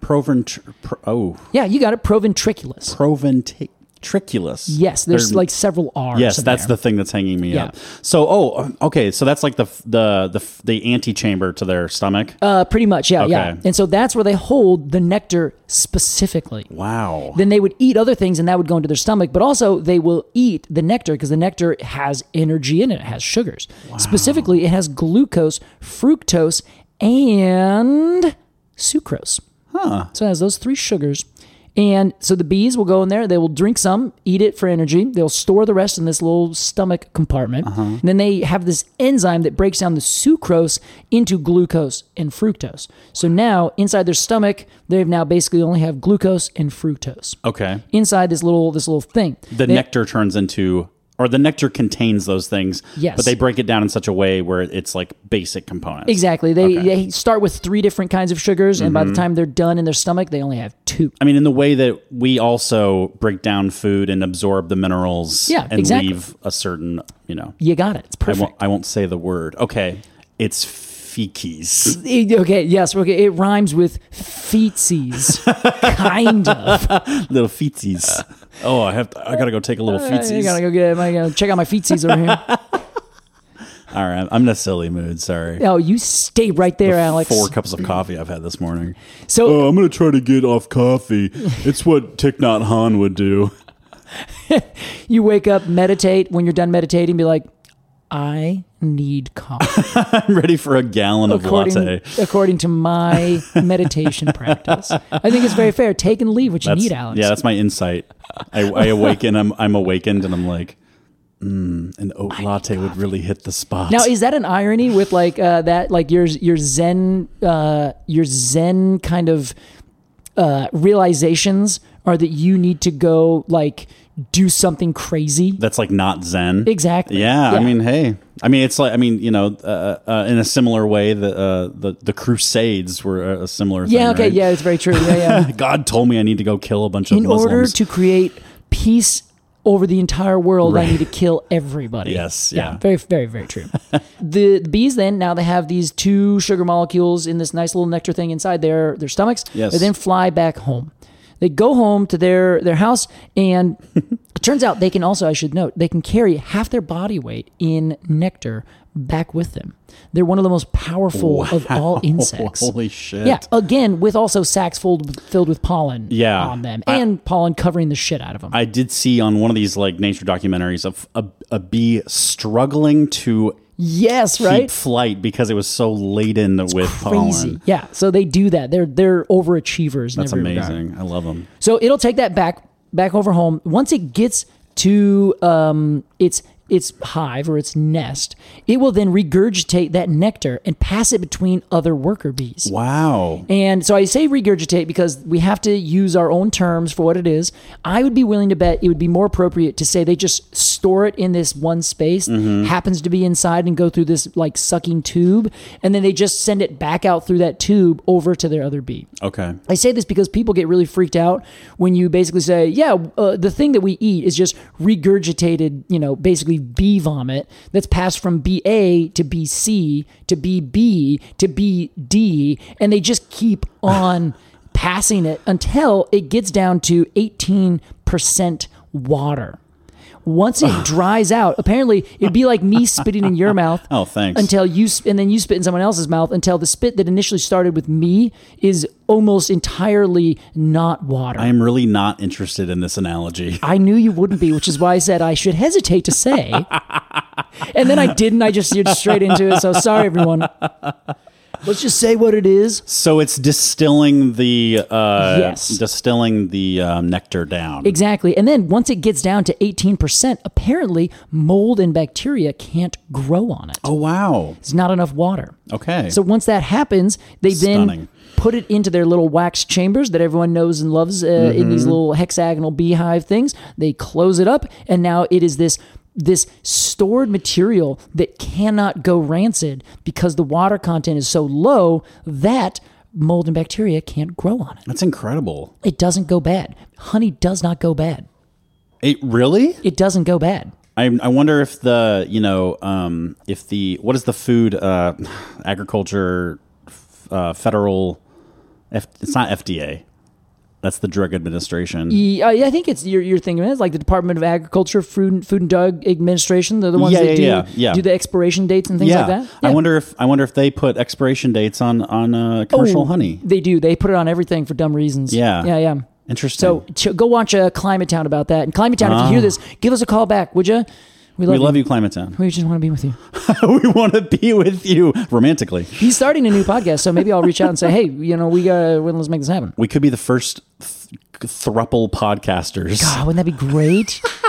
C: Yeah,
D: you got it. Proventriculus.
C: Proventriculus.
D: Yes, there's like several R's.
C: Yes, that's the thing that's hanging me up. So, okay, so that's like the antechamber to their stomach.
D: Pretty much, yeah,
C: okay.
D: yeah. And so that's where they hold the nectar specifically.
C: Wow.
D: Then they would eat other things, and that would go into their stomach. But also, they will eat the nectar because the nectar has energy in it. It has sugars. Wow. Specifically, it has glucose, fructose, and sucrose. So it has those three sugars. And so the bees will go in there, they will drink some, eat it for energy. They'll store the rest in this little stomach compartment. And then they have this enzyme that breaks down the sucrose into glucose and fructose. So now inside their stomach, they've now basically only have glucose and fructose.
C: Okay.
D: Inside this little thing.
C: The nectar turns into or the nectar contains those things.
D: Yes.
C: But they break it down in such a way where it's like basic components.
D: Exactly. They start with 3 different kinds of sugars, and by the time they're done in their stomach, they only have 2.
C: I mean, in the way that we also break down food and absorb the minerals and leave a certain,
D: You got it. It's perfect.
C: I won't say the word. Okay. It's feces.
D: Okay, yes. Okay, it rhymes with feetsies. Kind of.
C: Little feetsies. Oh, I gotta go take a little feetsies.
D: I gotta check out my feetsies over here.
C: All right, I'm in a silly mood. Sorry.
D: Oh, you stay right there, Alex.
C: 4 cups of coffee I've had this morning.
D: So
C: I'm gonna try to get off coffee. It's what Thich Nhat Hanh would do.
D: You wake up, meditate. When you're done meditating, be like, I need coffee.
C: I'm ready for a gallon of latte.
D: According to my meditation practice. I think it's very fair. Take and leave what you need, Alex.
C: Yeah, that's my insight. I awaken, I'm awakened, and I'm like, an oat latte would really hit the spot.
D: Now, is that an irony with like that, like your Zen kind of realizations are that you need to go like do something crazy?
C: That's like not Zen.
D: Exactly.
C: Yeah. I mean, hey. I mean, it's like, in a similar way, the Crusades were a similar thing.
D: Yeah. Okay. Right? Yeah, it's very true. Yeah.
C: God told me I need to go kill a bunch of Muslims.
D: In order to create peace over the entire world, I need to kill everybody.
C: Yes. Yeah.
D: Very, very, very true. The bees then, now they have these 2 sugar molecules in this nice little nectar thing inside their stomachs.
C: Yes.
D: They then fly back home. They go home to their house, and it turns out they can also, I should note, they can carry half their body weight in nectar back with them. They're one of the most powerful of all insects.
C: Holy shit.
D: Yeah, again, with also sacs filled with pollen on them, and pollen covering the shit out of them.
C: I did see on one of these like nature documentaries of a bee struggling to keep flight because it was so laden with pollen.
D: Yeah, so they do that. They're overachievers.
C: That's
D: in every
C: amazing.
D: regard.
C: I love them.
D: So it'll take that back over home. Once it gets to its hive or its nest, it will then regurgitate that nectar and pass it between other worker bees.
C: Wow.
D: And so I say regurgitate because we have to use our own terms for what it is. I would be willing to bet it would be more appropriate to say they just store it in this one space, happens to be inside and go through this like sucking tube, and then they just send it back out through that tube over to their other bee.
C: Okay.
D: I say this because people get really freaked out when you basically say, the thing that we eat is just regurgitated, basically bee vomit that's passed from BA to BC to BB to BD, and they just keep on passing it until it gets down to 18% water. Once it dries out, apparently it'd be like me spitting in your mouth.
C: Oh, thanks.
D: And then you spit in someone else's mouth until the spit that initially started with me is almost entirely not water.
C: I am really not interested in this analogy.
D: I knew you wouldn't be, which is why I said I should hesitate to say. And then I didn't. I just steered straight into it. So sorry, everyone. Let's just say what it is.
C: So it's distilling the nectar down.
D: Exactly. And then once it gets down to 18%, apparently mold and bacteria can't grow on it.
C: Oh, wow.
D: There's not enough water.
C: Okay.
D: So once that happens, they then put it into their little wax chambers that everyone knows and loves in these little hexagonal beehive things. They close it up, and now it is this stored material that cannot go rancid because the water content is so low that mold and bacteria can't grow on it.
C: That's incredible.
D: It doesn't go bad. Honey does not go bad.
C: It really?
D: It doesn't go bad.
C: I wonder if what is the food agriculture federal? It's not FDA. That's the Drug Administration.
D: Yeah, I think it's you're thinking it's like the Department of Agriculture, Food and Drug Administration. They're the ones that do the expiration dates and things like that. Yeah.
C: I wonder if they put expiration dates on commercial honey.
D: They do. They put it on everything for dumb reasons.
C: Yeah. Interesting.
D: So go watch Climate Town about that. And Climate Town, if you hear this, give us a call back, would you? We love you, Climate Town. We just want to be with you.
C: We want to be with you romantically.
D: He's starting a new podcast, so maybe I'll reach out and say, hey, let's make this happen.
C: We could be the first thruple podcasters.
D: God, wouldn't that be great?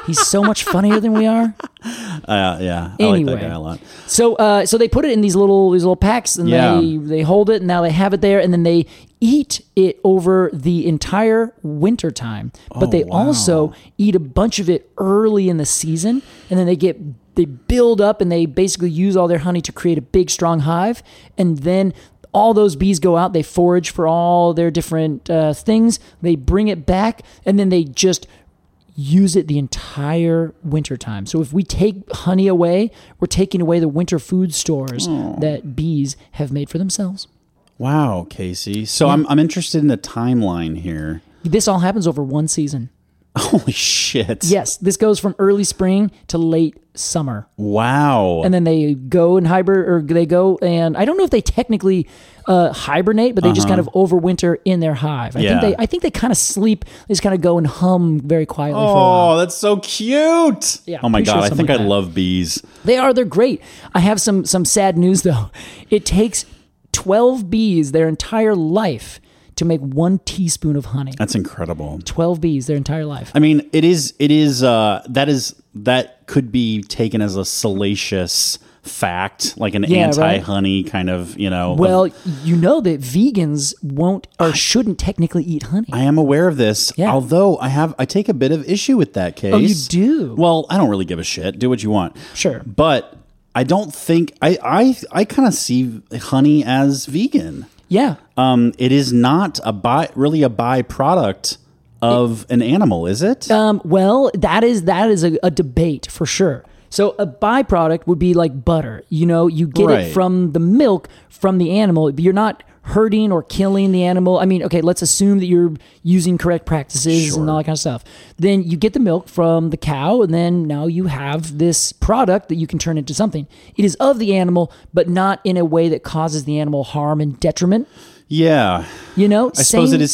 D: He's so much funnier than we are.
C: Yeah. I
D: Anyway.
C: like that guy a lot.
D: So they put it in these little packs, and
C: Yeah.
D: they hold it, and now they have it there, and then they eat it over the entire winter time. But they also eat a bunch of it early in the season, and then they build up, and they basically use all their honey to create a big, strong hive, and then all those bees go out, they forage for all their different things, they bring it back, and then they just use it the entire winter time. So if we take honey away, we're taking away the winter food stores that bees have made for themselves.
C: Wow, Casey. So I'm interested in the timeline here.
D: This all happens over one season.
C: Holy shit.
D: Yes, this goes from early spring to late summer.
C: Wow.
D: And then they go and and I don't know if they technically hibernate, but they just kind of overwinter in their hive. I think they kind of sleep. They just kind of go and hum very quietly for a while.
C: Oh, that's so cute.
D: Yeah,
C: oh my
D: pretty sure
C: God. I think
D: something
C: I
D: like that.
C: love bees.
D: They're great. I have some sad news though. It takes 12 bees their entire life to make 1 teaspoon of honey.
C: That's incredible.
D: 12 bees their entire life.
C: I mean, that could be taken as a salacious fact, like an anti-honey kind of,
D: Well, you know that vegans won't or shouldn't technically eat honey.
C: I am aware of this, although I take a bit of issue with that case.
D: Oh, you do?
C: Well, I don't really give a shit. Do what you want.
D: Sure.
C: But I don't think I kind of see honey as vegan.
D: Yeah.
C: It is not really a byproduct of an animal, is it?
D: Well, that is a debate for sure. So a byproduct would be like butter. You get
C: Right.
D: it from the milk from the animal. You're not hurting or killing the animal. I mean, okay, let's assume that you're using correct practices and all that kind of stuff. Then you get the milk from the cow, and then now you have this product that you can turn into something. It is of the animal, but not in a way that causes the animal harm and detriment.
C: Yeah.
D: I
C: suppose it is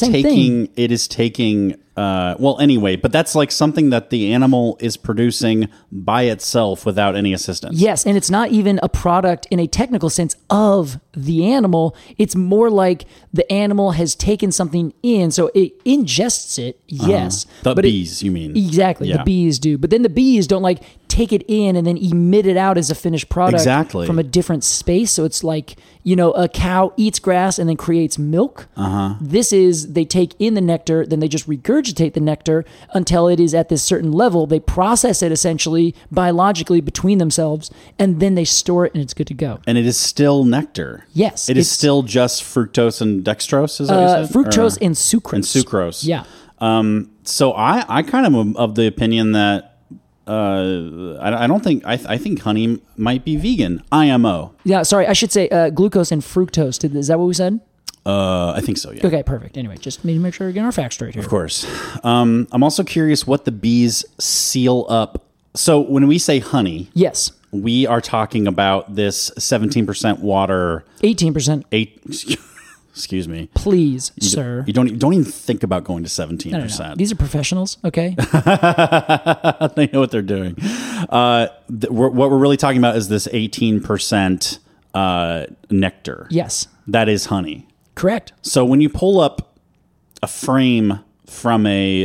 C: taking anyway, but that's like something that the animal is producing by itself without any assistance.
D: Yes, and it's not even a product in a technical sense of the animal. It's more like the animal has taken something in, so it ingests it, yes.
C: The bees, you mean.
D: Exactly,
C: Yeah.
D: the bees do. But then the bees don't like take it in and then emit it out as a finished product from a different space. So it's like, a cow eats grass and then creates milk. This is, they take in the nectar, then they just regurgitate the nectar until it is at this certain level. They process it essentially biologically between themselves, and then they store it and it's good to go.
C: And it is still nectar.
D: Yes.
C: It is still just fructose and dextrose, is that what you said?
D: Fructose and sucrose.
C: And sucrose.
D: Yeah.
C: So I kind of am of the opinion that I don't think I think honey might be vegan. IMO.
D: Yeah, sorry, I should say glucose and fructose. Is that what we said?
C: I think so. Yeah.
D: Okay, perfect. Anyway, just need to make sure we're getting our facts straight here.
C: Of course. I'm also curious what the bees seal up. So when we say honey,
D: Yes.
C: we are talking about this 17% water.
D: 18%.
C: Excuse me.
D: Please, sir.
C: You don't even think about going to 17%.
D: No. These are professionals, okay?
C: They know what they're doing. What we're really talking about is this 18% nectar.
D: Yes.
C: That is honey.
D: Correct.
C: So when you pull up a frame from a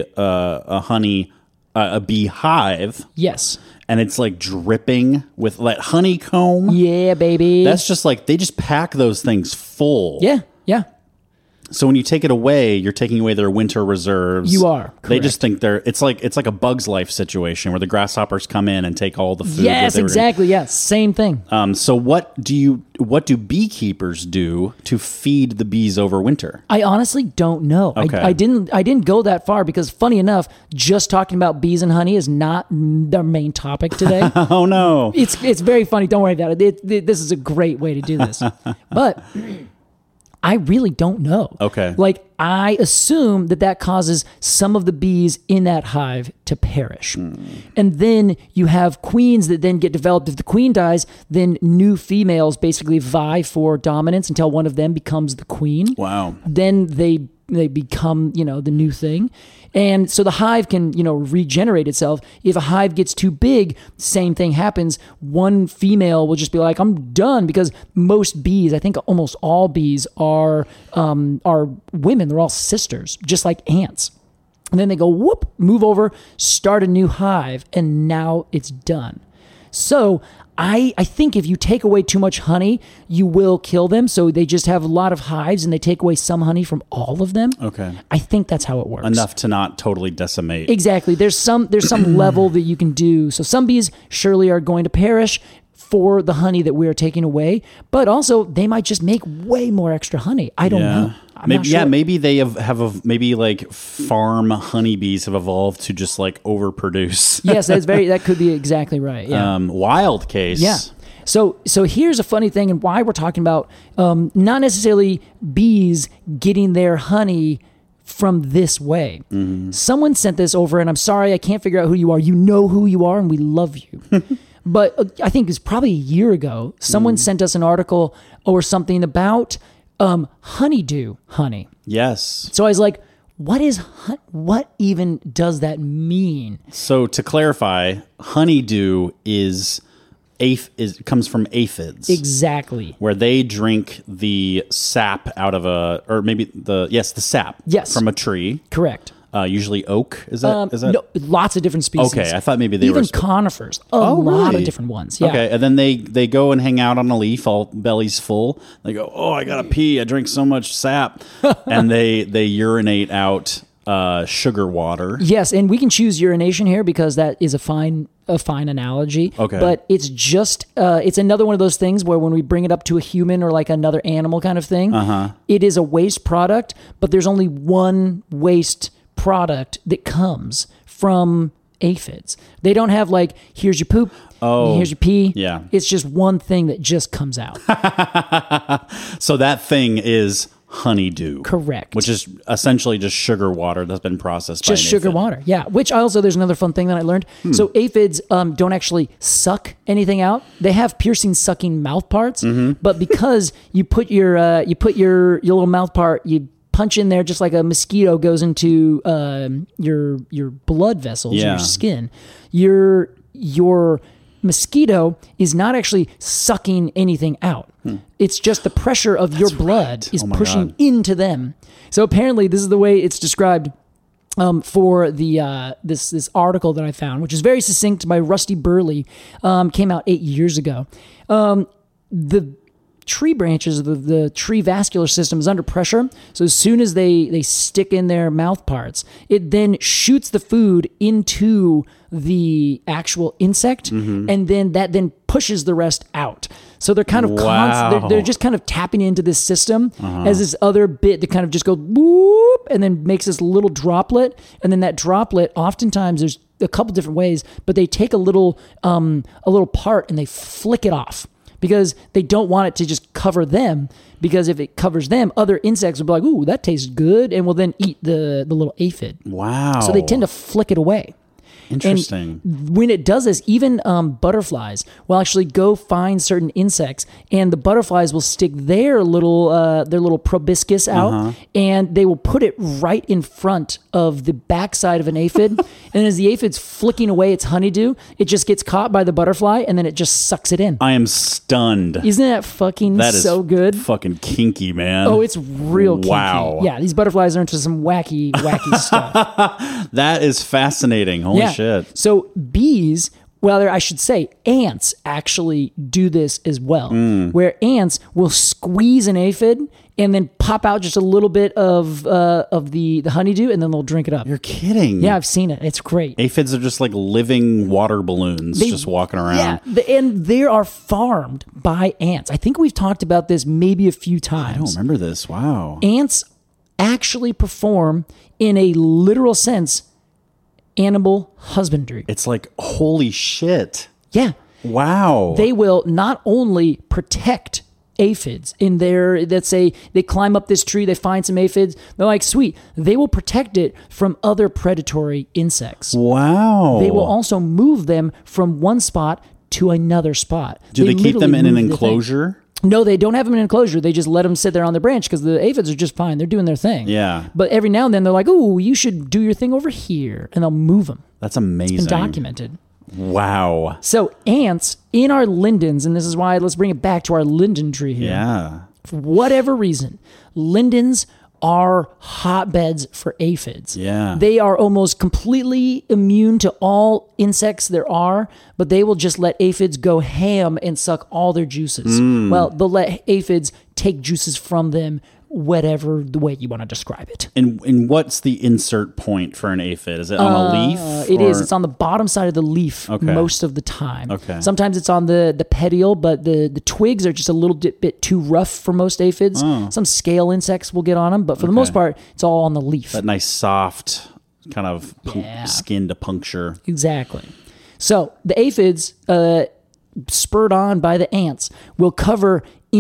C: bee hive,
D: Yes.
C: and it's like dripping with like honeycomb,
D: Yeah, baby.
C: that's just like they just pack those things full.
D: Yeah.
C: So when you take it away, you're taking away their winter reserves.
D: You are,
C: They just think it's like a Bug's Life situation where the grasshoppers come in and take all the food.
D: Yes, exactly. Yes, same thing.
C: So what do beekeepers do to feed the bees over winter?
D: I honestly don't know.
C: Okay.
D: I didn't go that far because, funny enough, just talking about bees and honey is not the main topic today.
C: Oh no,
D: It's very funny. Don't worry about it. This is a great way to do this. But I really don't know.
C: Okay.
D: Like, I assume that causes some of the bees in that hive to perish. And then you have queens that then get developed. If the queen dies, then new females basically vie for dominance until one of them becomes the queen.
C: Wow.
D: Then they become, the new thing. And so the hive can, regenerate itself. If a hive gets too big, same thing happens. One female will just be like, I'm done, because most bees, I think almost all bees are women. They're all sisters, just like ants. And then they go, whoop, move over, start a new hive, and now it's done. So I think if you take away too much honey, you will kill them. So they just have a lot of hives and they take away some honey from all of them.
C: Okay.
D: I think that's how it works.
C: Enough to not totally decimate.
D: Exactly. There's some level that you can do. So some bees surely are going to perish for the honey that we are taking away, but also they might just make way more extra honey. I don't know. I'm
C: maybe,
D: not sure.
C: Yeah, maybe they have maybe like farm honeybees have evolved to just like overproduce.
D: Yes, that could be exactly right. Yeah.
C: Wild case.
D: Yeah. So here's a funny thing and why we're talking about not necessarily bees getting their honey from this way. Mm-hmm. Someone sent this over, and I'm sorry, I can't figure out who you are. You know who you are, and we love you. But I think it's probably a year ago, someone sent us an article or something about honeydew honey.
C: Yes.
D: So I was like, what even does that mean?
C: So to clarify, honeydew comes from aphids.
D: Exactly.
C: Where they drink the sap out of the sap.
D: Yes.
C: From a tree.
D: Correct.
C: Usually oak. Is that?
D: No, lots of different species.
C: Okay, I thought maybe they
D: even
C: were
D: conifers. A lot of different ones. Yeah.
C: Okay, and then they go and hang out on a leaf, all bellies full. They go, oh, I gotta pee. I drink so much sap, and they urinate out sugar water.
D: Yes, and we can choose urination here because that is a fine analogy.
C: Okay,
D: but it's just it's another one of those things where when we bring it up to a human or like another animal kind of thing, it is a waste product, but there's only one waste product that comes from aphids. They don't have like, here's your poop, here's your pee.
C: Yeah.
D: It's just one thing that just comes out.
C: So that thing is honeydew.
D: Correct.
C: Which is essentially just sugar water that's been processed by an
D: just sugar
C: aphid.
D: water. Yeah. Which there's another fun thing that I learned. So aphids don't actually suck anything out. They have piercing sucking mouth parts, but because you put your little mouth part, you punch in there just like a mosquito goes into your blood vessels in your skin. Your mosquito is not actually sucking anything out. It's just the pressure of your blood is pushing into them. So apparently this is the way it's described for the this article that I found, which is very succinct by Rusty Burley, came out 8 years ago. The tree branches, the tree vascular system is under pressure. So as soon as they stick in their mouth parts, it then shoots the food into the actual insect, and then that pushes the rest out. So they're kind of they're just kind of tapping into this system as this other bit that kind of just goes whoop and then makes this little droplet, and then that droplet, oftentimes there's a couple different ways, but they take a little part and they flick it off. Because they don't want it to just cover them, because if it covers them, other insects will be like, ooh, that tastes good, and will then eat the little aphid.
C: Wow.
D: So they tend to flick it away.
C: Interesting.
D: And when it does this, even butterflies will actually go find certain insects, and the butterflies will stick their little proboscis out, and they will put it right in front of the backside of an aphid. And as the aphid's flicking away its honeydew, it just gets caught by the butterfly, and then it just sucks it in.
C: I am stunned.
D: Isn't that fucking so good?
C: Fucking kinky, man.
D: Oh, it's real kinky.
C: Wow.
D: Yeah, these butterflies are into some wacky stuff.
C: That is fascinating. Holy shit.
D: So bees, I should say ants actually do this as well, where ants will squeeze an aphid and then pop out just a little bit of the honeydew, and then they'll drink it up.
C: You're kidding.
D: Yeah, I've seen it. It's great.
C: Aphids are just like living water balloons just walking around.
D: Yeah, and they are farmed by ants. I think we've talked about this maybe a few times.
C: I don't remember this. Wow.
D: Ants actually perform, in a literal sense, animal husbandry.
C: It's like, holy shit.
D: Yeah.
C: Wow.
D: They will not only protect aphids in their, let's say they climb up this tree, they find some aphids, they're like, sweet, they will protect it from other predatory insects.
C: Wow.
D: They will also move them from one spot to another spot.
C: Do they keep them in an enclosure?
D: No, they don't have them in an enclosure. They just let them sit there on the branch because the aphids are just fine. They're doing their thing.
C: Yeah.
D: But every now and then they're like, "Ooh, you should do your thing over here," and they'll move them.
C: That's amazing.
D: It's been documented.
C: Wow.
D: So ants in our lindens, and this is why let's bring it back to our linden tree here.
C: Yeah.
D: For whatever reason, lindens are hotbeds for aphids.
C: Yeah.
D: They are almost completely immune to all insects there are, but they will just let aphids go ham and suck all their juices. Well, they'll let aphids take juices from them, whatever the way you want to describe it.
C: And what's the insert point for an aphid? Is it on a leaf?
D: It is. It's on the bottom side of the leaf most of the time.
C: Okay.
D: Sometimes it's on the petiole, but the twigs are just a little bit too rough for most aphids. Some scale insects will get on them, but for the most part, it's all on the leaf.
C: That nice soft kind of skin to puncture.
D: Exactly. So the aphids, spurred on by the ants, will cover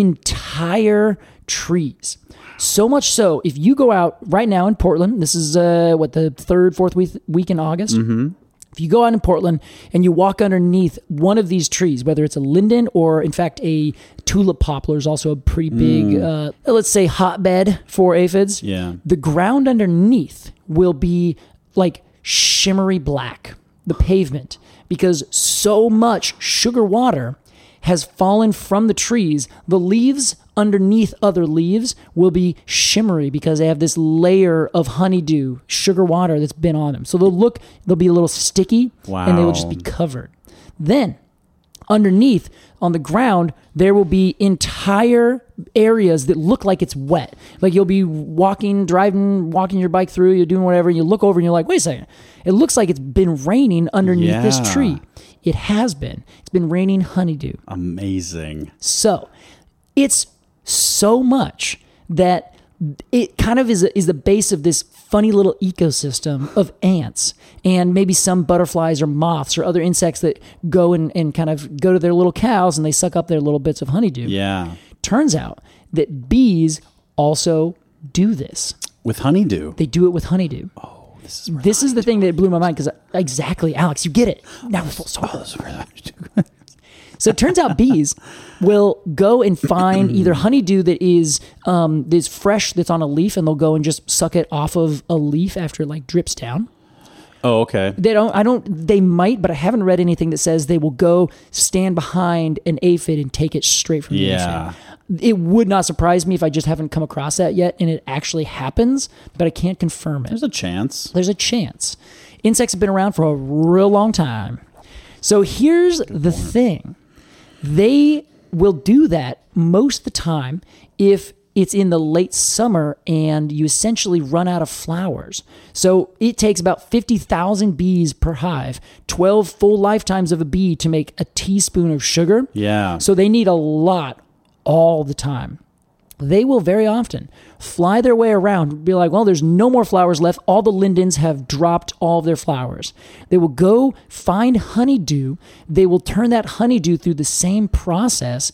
D: entire trees. So much so, if you go out right now in Portland, this is the third, fourth week in August. Mm-hmm. If you go out in Portland and you walk underneath one of these trees, whether it's a linden or, in fact, a tulip poplar is also a pretty big, let's say, hotbed for aphids.
C: Yeah.
D: The ground underneath will be like shimmery black, the pavement, because so much sugar water has fallen from the trees. The leaves underneath other leaves will be shimmery because they have this layer of honeydew, sugar water that's been on them. So they'll be a little sticky, and they will just be covered. Then, underneath, on the ground, there will be entire areas that look like it's wet. Like you'll be walking your bike through, you're doing whatever, and you look over and you're like, wait a second, it looks like it's been raining underneath this tree. It has been. It's been raining honeydew.
C: Amazing.
D: So, it's so much that it kind of is the base of this funny little ecosystem of ants and maybe some butterflies or moths or other insects that go and kind of go to their little cows and they suck up their little bits of honeydew.
C: Yeah.
D: Turns out that bees also do this.
C: With honeydew?
D: They do it with honeydew.
C: Oh,
D: this is the thing that blew my mind because exactly, Alex, you get it. Now we're full circle. So it turns out bees will go and find either honeydew that is fresh, that's on a leaf, and they'll go and just suck it off of a leaf after it like drips down.
C: Oh, okay.
D: They might, but I haven't read anything that says they will go stand behind an aphid and take it straight from the aphid. It would not surprise me if I just haven't come across that yet and it actually happens, but I can't confirm it.
C: There's a chance.
D: There's a chance. Insects have been around for a real long time. So here's the thing. They will do that most of the time if it's in the late summer and you essentially run out of flowers. So it takes about 50,000 bees per hive, 12 full lifetimes of a bee to make a teaspoon of sugar.
C: Yeah.
D: So they need a lot all the time. They will very often fly their way around, be like, well, there's no more flowers left. All the lindens have dropped all of their flowers. They will go find honeydew. They will turn that honeydew through the same process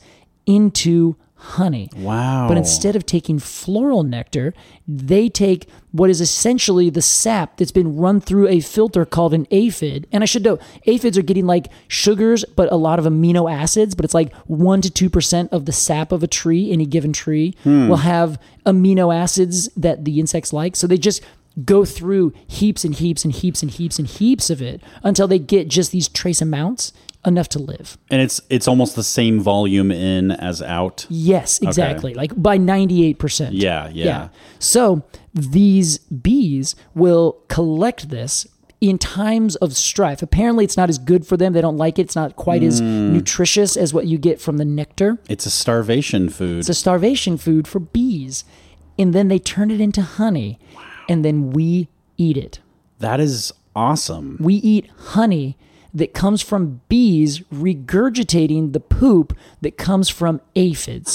D: into honey.
C: Wow.
D: But instead of taking floral nectar, they take what is essentially the sap that's been run through a filter called an aphid. And I should know, aphids are getting like sugars, but a lot of amino acids, but it's like 1 to 2% of the sap of a tree, any given tree, will have amino acids that the insects like. So they just go through heaps and heaps and heaps and heaps and heaps of it until they get just these trace amounts enough to live.
C: And it's almost the same volume in as out?
D: Yes, exactly. Okay. Like by 98%.
C: Yeah.
D: So these bees will collect this in times of strife. Apparently it's not as good for them. They don't like it. It's not quite as nutritious as what you get from the nectar.
C: It's a starvation food.
D: It's a starvation food for bees. And then they turn it into honey. Wow. And then we eat it.
C: That is awesome.
D: We eat honey that comes from bees regurgitating the poop that comes from aphids.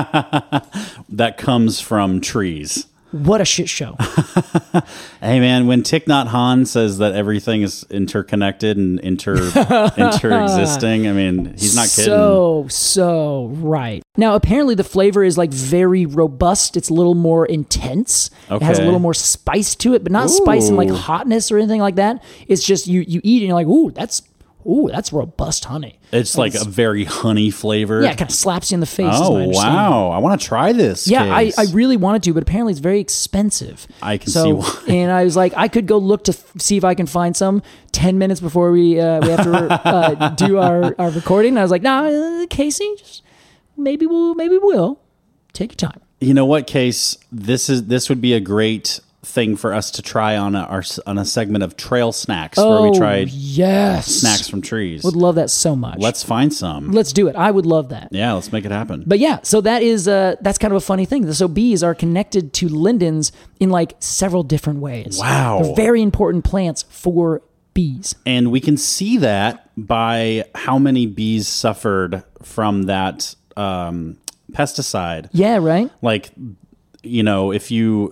C: That comes from trees.
D: What a shit show.
C: Hey, man, when Thich Nhat Hanh says that everything is interconnected and interexisting, I mean, he's not kidding.
D: So right. Now, apparently the flavor is like very robust. It's a little more intense. Okay. It has a little more spice to it, but not spice and like hotness or anything like that. It's just you eat and you're like, that's robust honey.
C: It's like a very honey flavor.
D: Yeah, it kind of slaps you in the face.
C: Oh, wow. I want to try this.
D: Yeah, I really wanted to, but apparently it's very expensive.
C: I can see why.
D: And I was like, I could go look to see if I can find some 10 minutes before we have to do our recording. And I was like, nah, Casey, just maybe we'll take your time.
C: You know what, Case? This would be a great thing for us to try on a segment of trail snacks where we tried snacks from trees.
D: Would love that so much.
C: Let's find some.
D: Let's do it. I would love that.
C: Yeah, let's make it happen.
D: But yeah, so that's kind of a funny thing. So bees are connected to lindens in like several different ways.
C: Wow.
D: They're very important plants for bees.
C: And we can see that by how many bees suffered from that pesticide.
D: Yeah, right?
C: Like, if you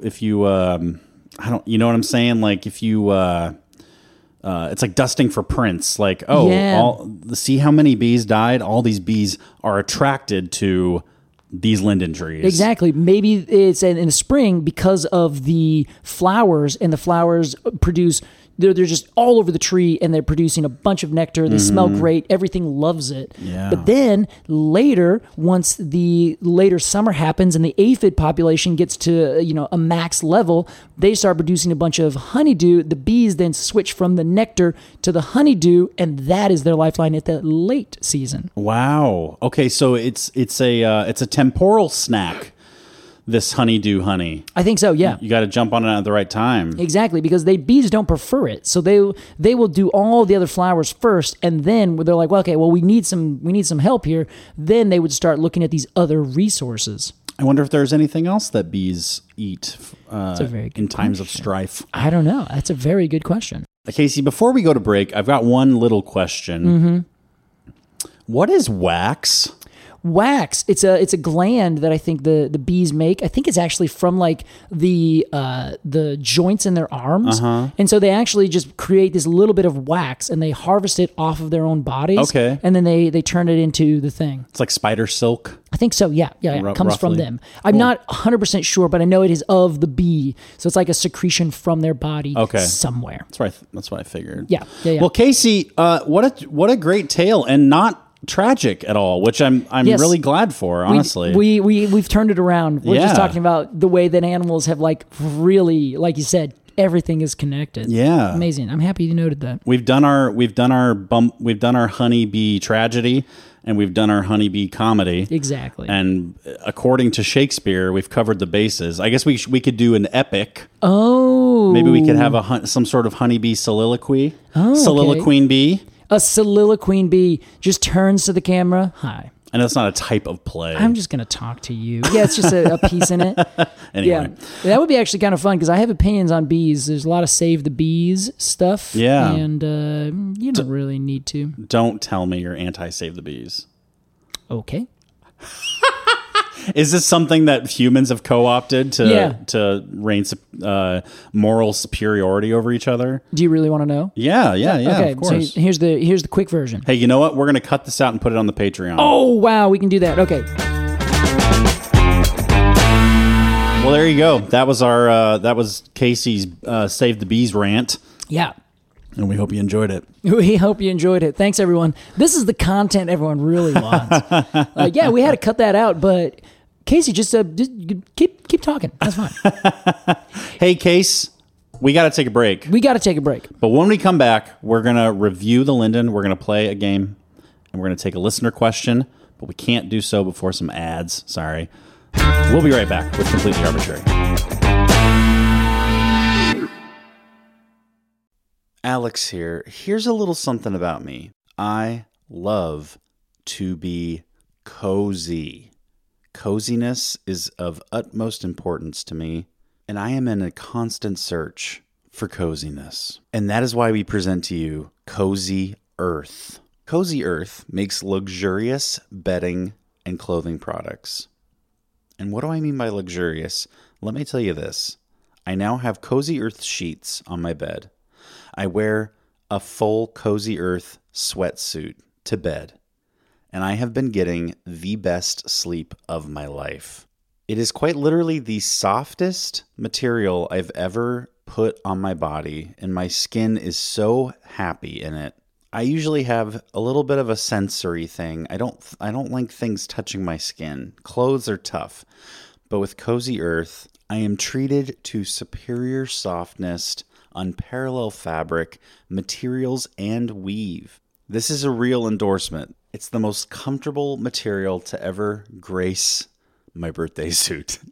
C: I don't, you know what I'm saying? Like if you, it's like dusting for prints. Like, see how many bees died? All these bees are attracted to these linden trees.
D: Exactly. Maybe it's in the spring because of the flowers, and the flowers produce. They're just all over the tree, and they're producing a bunch of nectar. They smell great. Everything loves it.
C: Yeah.
D: But then later, once the later summer happens and the aphid population gets to a max level, they start producing a bunch of honeydew. The bees then switch from the nectar to the honeydew, and that is their lifeline at the late season.
C: Wow. Okay, so it's a temporal snack. This honeydew honey.
D: I think so, yeah.
C: You got to jump on it at the right time.
D: Exactly, because bees don't prefer it. So they will do all the other flowers first, and then they're like, we need some help here. Then they would start looking at these other resources.
C: I wonder if there's anything else that bees eat in times of strife.
D: I don't know. That's a very good question.
C: Casey, before we go to break, I've got one little question. Mm-hmm. What is wax?
D: Wax. It's a gland that I think the bees make. I think it's actually from like the joints in their arms, and so they actually just create this little bit of wax, and they harvest it off of their own bodies.
C: Okay,
D: and then they turn it into the thing.
C: It's like spider silk.
D: I think so. Yeah. It comes from them. I'm
C: cool.
D: Not 100% sure, but I know it is of the bee, so it's like a secretion from their body. Somewhere.
C: That's what I figured.
D: Yeah.
C: Well, Casey, what a great tale, and not tragic at all, which I'm really glad for, honestly.
D: We've turned it around. We're just talking about the way that animals have like really, like you said, everything is connected.
C: Yeah.
D: Amazing. I'm happy you noted that.
C: We've done our honeybee tragedy, and we've done our honeybee comedy.
D: Exactly.
C: And according to Shakespeare, we've covered the bases. I guess we could do an epic.
D: Oh.
C: Maybe we could have some sort of honeybee soliloquy.
D: Oh,
C: Soliloquine bee.
D: A soliloquine bee just turns to the camera. Hi.
C: I know it's not a type of play.
D: I'm just going to talk to you. Yeah, it's just a piece in it.
C: Anyway.
D: Yeah. That would be actually kind of fun because I have opinions on bees. There's a lot of Save the Bees stuff.
C: Yeah.
D: And you don't really need to.
C: Don't tell me you're anti-Save the Bees.
D: Okay.
C: Is this something that humans have co-opted to reign moral superiority over each other?
D: Do you really want to know?
C: Yeah,
D: okay,
C: of course.
D: So here's the quick version.
C: Hey, you know what? We're going to cut this out and put it on the Patreon.
D: Oh, wow, we can do that. Okay.
C: Well, there you go. That was Casey's Save the Bees rant.
D: Yeah.
C: And we hope you enjoyed it.
D: We hope you enjoyed it. Thanks, everyone. This is the content everyone really wants. We had to cut that out, but Casey, just keep talking. That's fine.
C: Hey, Case, we got to take a break.
D: But
C: when we come back, we're going to review the linden. We're going to play a game, and we're going to take a listener question, but we can't do so before some ads. Sorry. We'll be right back with Completely Arbitrary. Alex here. Here's a little something about me. I love to be cozy. Coziness is of utmost importance to me, and I am in a constant search for coziness. And that is why we present to you Cozy Earth. Cozy Earth makes luxurious bedding and clothing products. And what do I mean by luxurious? Let me tell you this. I now have Cozy Earth sheets on my bed. I wear a full Cozy Earth sweatsuit to bed, and I have been getting the best sleep of my life. It is quite literally the softest material I've ever put on my body, and my skin is so happy in it. I usually have a little bit of a sensory thing. I don't like things touching my skin. Clothes are tough, but with Cozy Earth, I am treated to superior softness, unparalleled fabric, materials, and weave. This is a real endorsement. It's the most comfortable material to ever grace my birthday suit.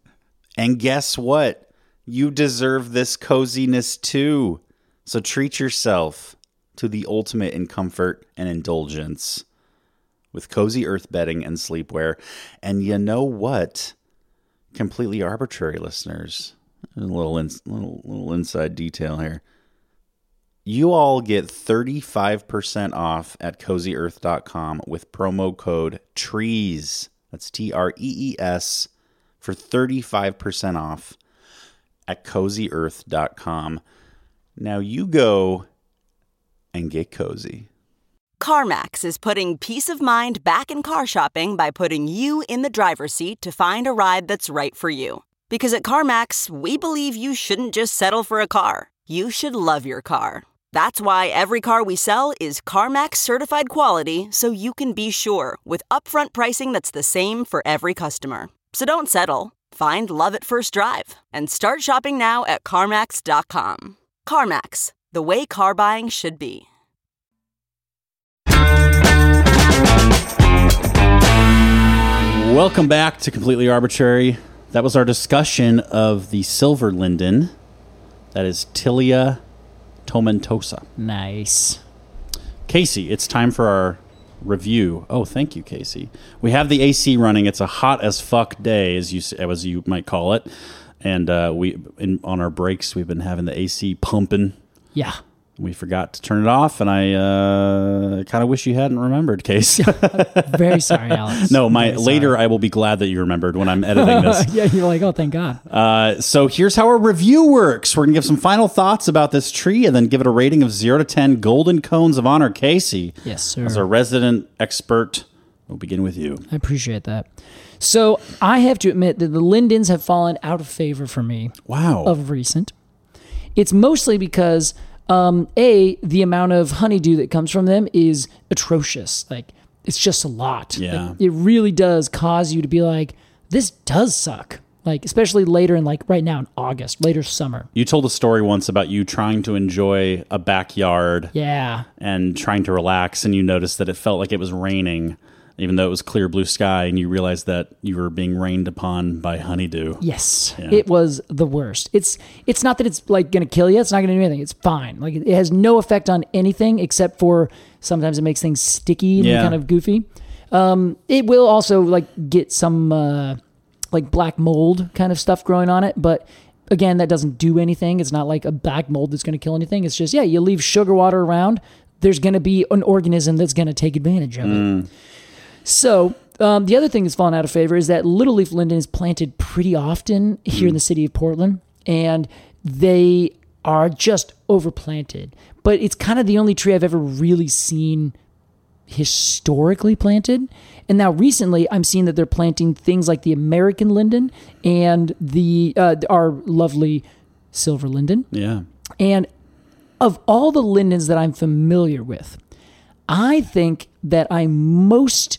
C: And guess what? You deserve this coziness too. So treat yourself to the ultimate in comfort and indulgence with Cozy Earth bedding and sleepwear. And you know what? Completely arbitrary listeners. A little inside detail here. You all get 35% off at CozyEarth.com with promo code TREES. That's TREES for 35% off at CozyEarth.com. Now you go and get cozy.
E: CarMax is putting peace of mind back in car shopping by putting you in the driver's seat to find a ride that's right for you. Because at CarMax, we believe you shouldn't just settle for a car. You should love your car. That's why every car we sell is CarMax certified quality, so you can be sure with upfront pricing that's the same for every customer. So don't settle. Find love at first drive and start shopping now at CarMax.com. CarMax, the way car buying should be.
C: Welcome back to Completely Arbitrary. That was our discussion of the silver linden. That is Tilia tomentosa.
D: Nice.
C: Casey, it's time for our review. Oh, thank you, Casey. We have the AC running. It's a hot as fuck day, as you might call it. And on our breaks, we've been having the AC pumping.
D: Yeah.
C: We forgot to turn it off, and I kind of wish you hadn't remembered, Case.
D: Very sorry, Alex.
C: No, later I will be glad that you remembered when I'm editing this.
D: Yeah, you're like, oh, thank God.
C: So here's how our review works. We're going to give some final thoughts about this tree and then give it a rating of 0 to 10 golden cones of honor. Casey.
D: Yes, sir.
C: As our resident expert, we'll begin with you.
D: I appreciate that. So I have to admit that the lindens have fallen out of favor for me.
C: Wow.
D: Of recent. It's mostly because... the amount of honeydew that comes from them is atrocious. Like, it's just a lot.
C: Yeah.
D: Like, it really does cause you to be like, this does suck. Like, especially later in, like, right now in August, later summer.
C: You told a story once about you trying to enjoy a backyard.
D: Yeah.
C: And trying to relax, and you noticed that it felt like it was raining, even though it was clear blue sky, and you realized that you were being rained upon by honeydew.
D: Yes.
C: Yeah.
D: It was the worst. It's not that it's like going to kill you. It's not going to do anything. It's fine. Like, it has no effect on anything except for sometimes it makes things sticky and kind of goofy. It will also like get some like black mold kind of stuff growing on it, but again, that doesn't do anything. It's not like a black mold that's going to kill anything. It's just, you leave sugar water around, there's going to be an organism that's going to take advantage of it. So the other thing that's fallen out of favor is that little leaf linden is planted pretty often here in the city of Portland, and they are just overplanted. But it's kind of the only tree I've ever really seen historically planted. And now recently I'm seeing that they're planting things like the American linden and our lovely silver linden.
C: Yeah.
D: And of all the lindens that I'm familiar with, I think that I'm most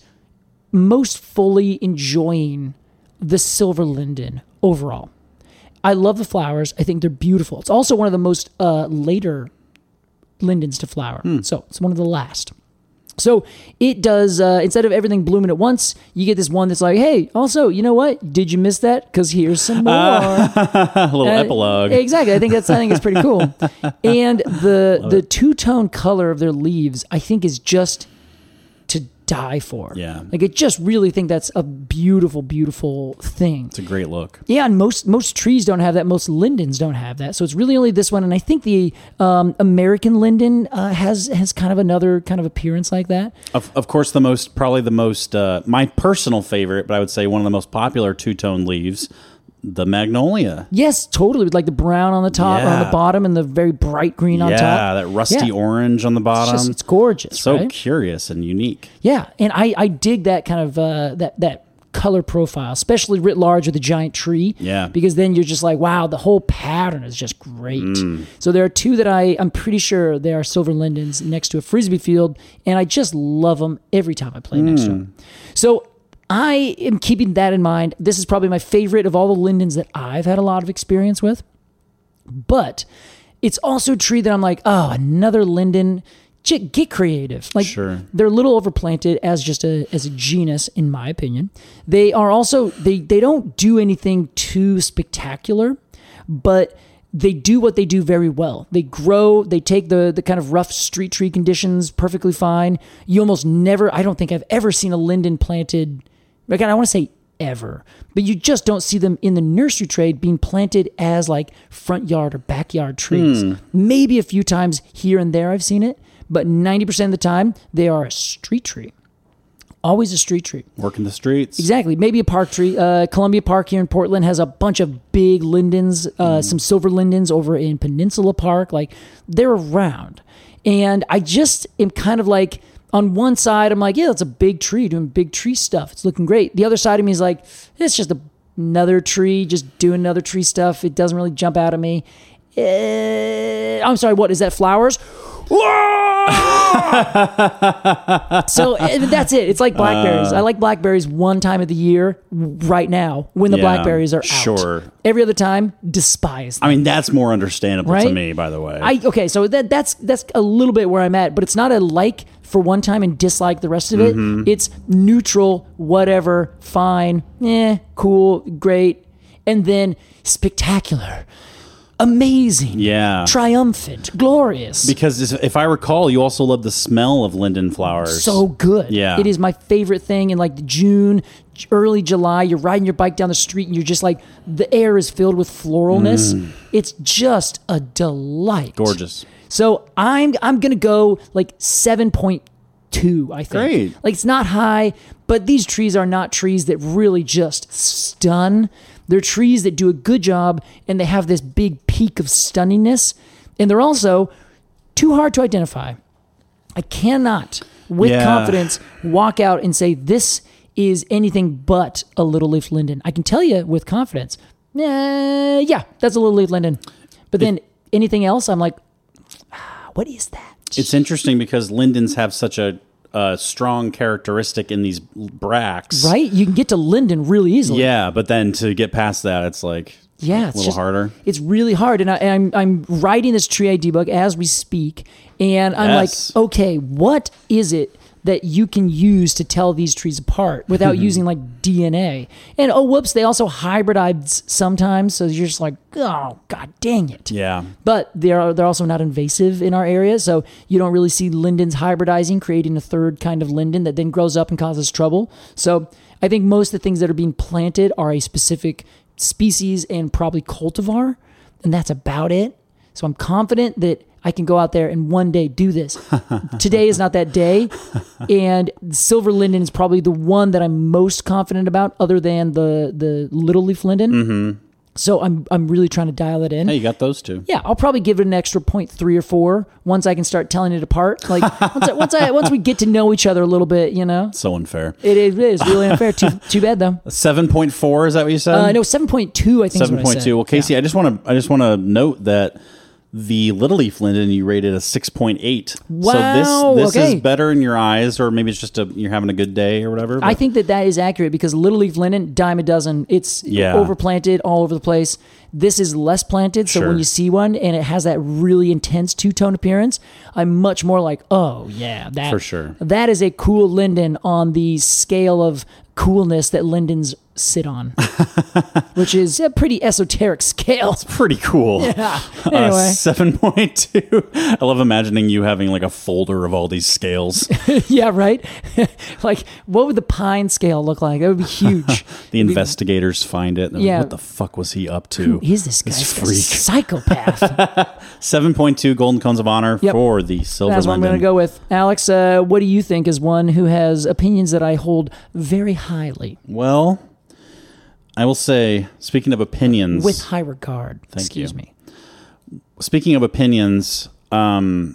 D: fully enjoying the silver linden overall. I love the flowers. I think they're beautiful. It's also one of the most later lindens to flower. So it's one of the last. So it does, instead of everything blooming at once, you get this one that's like, hey, also, you know what? Did you miss that? Because here's some more.
C: A little epilogue.
D: Exactly. I think it's pretty cool. And the two-tone color of their leaves, I think, is just to die for.
C: Yeah.
D: Like, I just really think that's a beautiful, beautiful thing.
C: It's a great look.
D: Yeah, and most trees don't have that. Most lindens don't have that. So it's really only this one. And I think the American linden has kind of another kind of appearance like that.
C: Of course, probably the most, my personal favorite, but I would say one of the most popular two-tone leaves, the magnolia.
D: Yes, totally. With like the brown on the top or on the bottom and the very bright green on top.
C: Yeah, that rusty orange on the bottom.
D: It's gorgeous.
C: So
D: right?
C: curious and unique.
D: Yeah, and I dig that kind of that color profile, especially writ large with a giant tree.
C: Yeah.
D: Because then you're just like, wow, the whole pattern is just great. So there are two that I'm pretty sure they are silver lindens next to a Frisbee field, and I just love them every time I play next to them. So I am keeping that in mind. This is probably my favorite of all the lindens that I've had a lot of experience with. But it's also a tree that I'm like, oh, another linden get creative. Like
C: Sure.
D: they're a little overplanted as a genus, in my opinion. They are also they don't do anything too spectacular, but they do what they do very well. They grow, they take the kind of rough street tree conditions perfectly fine. You almost never, I don't think I've ever seen a linden planted, again, I want to say ever, but you just don't see them in the nursery trade being planted as like front yard or backyard trees. Maybe a few times here and there I've seen it, but 90% of the time they are a street tree. Always a street tree.
C: Working the streets.
D: Exactly. Maybe a park tree. Columbia Park here in Portland has a bunch of big lindens, some silver lindens over in Peninsula Park. Like, they're around. And I just am kind of like, on one side, I'm like, yeah, that's a big tree doing big tree stuff. It's looking great. The other side of me is like, it's just another tree, just doing another tree stuff. It doesn't really jump out at me. I'm sorry, what is that? Flowers? So that's it. It's like blackberries. I like blackberries one time of the year right now when the blackberries are out.
C: Sure.
D: Every other time, despise them.
C: I mean, that's more understandable to
D: Right?
C: me, by the way.
D: Okay, so that's a little bit where I'm at, but it's not a like for one time and dislike the rest of it. It's neutral, whatever, fine, cool, great, and then spectacular, amazing, triumphant, glorious.
C: Because if I recall, you also love the smell of linden flowers.
D: So good.
C: Yeah.
D: It is my favorite thing in like June, early July. You're riding your bike down the street and you're just like, the air is filled with floralness. It's just a delight.
C: Gorgeous.
D: So I'm going to go like 7.2, I think.
C: Great.
D: Like, it's not high, but these trees are not trees that really just stun. They're trees that do a good job, and they have this big peak of stunningness, and they're also too hard to identify. I cannot, with confidence, walk out and say this is anything but a little leaf linden. I can tell you with confidence, yeah, that's a little leaf linden. But then anything else, I'm like, what is that?
C: It's interesting because lindens have such a strong characteristic in these bracts.
D: Right? You can get to linden really easily.
C: Yeah, but then to get past that, it's like a little harder.
D: It's really hard. And I'm writing this tree ID book as we speak. And I'm like, okay, what is it that you can use to tell these trees apart without using like DNA? And whoops, they also hybridize sometimes. So you're just like, oh, god dang it.
C: Yeah.
D: But they're also not invasive in our area. So you don't really see lindens hybridizing, creating a third kind of linden that then grows up and causes trouble. So I think most of the things that are being planted are a specific species and probably cultivar. And that's about it. So I'm confident that I can go out there and one day do this. Today is not that day. And silver linden is probably the one that I'm most confident about other than the little leaf linden. Mm-hmm. So I'm really trying to dial it in.
C: Hey, you got those two.
D: Yeah, I'll probably give it an extra 0.3 or 4 once I can start telling it apart. Like once we get to know each other a little bit, you know.
C: So unfair.
D: It is really unfair. Too bad though.
C: 7.4, is that what you said?
D: No, 7.2. I think.
C: 7.2. Well, Casey, I just want to note that the little leaf linden you rated a 6.8.
D: Wow.
C: So this
D: okay.
C: is better in your eyes, or maybe it's just you're having a good day or whatever.
D: I think that is accurate because little leaf linden, dime a dozen. It's overplanted all over the place. This is less planted, so when you see one and it has that really intense two-tone appearance, I'm much more like, oh yeah, that
C: for sure.
D: That is a cool linden on the scale of coolness that lindens sit on, which is a pretty esoteric scale.
C: It's pretty cool.
D: Yeah. Anyway.
C: 7.2. I love imagining you having like a folder of all these scales.
D: Yeah, right? Like, what would the pine scale look like? That would be huge.
C: The investigators find it. And what the fuck was he up to?
D: Who is this guy?
C: This
D: This
C: freak.
D: psychopath.
C: 7.2 Golden Cones of Honor for the silver
D: That's what I'm
C: linden.
D: going to go with. Alex, what do you think as one who has opinions that I hold very highly?
C: Well, I will say, speaking of opinions...
D: With high regard. Excuse me.
C: Speaking of opinions, the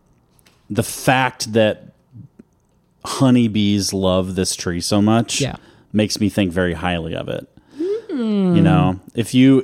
C: fact that honeybees love this tree so much makes me think very highly of it. You know, if your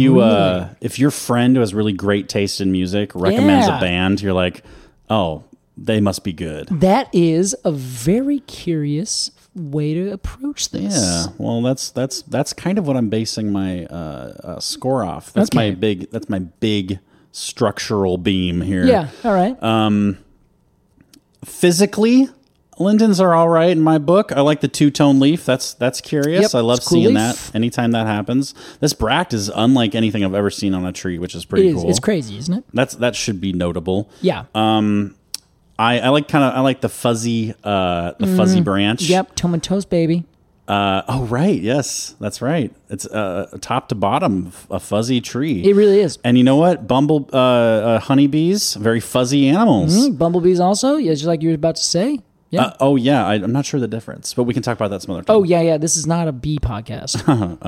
C: friend who has really great taste in music recommends a band, you're like, oh, they must be good.
D: That is a very curious way to approach this.
C: Yeah, well, that's kind of what I'm basing my score off. That's my big structural beam here.
D: Yeah, all right.
C: Physically, lindens are all right in my book. I like the two-tone leaf. That's curious.
D: Yep,
C: I love
D: it's a cool
C: seeing
D: leaf.
C: that anytime that happens. This bract is unlike anything I've ever seen on a tree, which is pretty cool.
D: It's crazy, isn't it?
C: That should be notable.
D: Yeah.
C: I like the fuzzy branch.
D: Yep. Tomatos, baby.
C: Oh right, yes, that's right. It's top to bottom a fuzzy tree.
D: It really is.
C: And you know what? Honeybees, very fuzzy animals.
D: Bumblebees also, yeah, just like you were about to say. Yeah.
C: I'm not sure the difference, but we can talk about that some other time.
D: Oh yeah. This is not a bee podcast.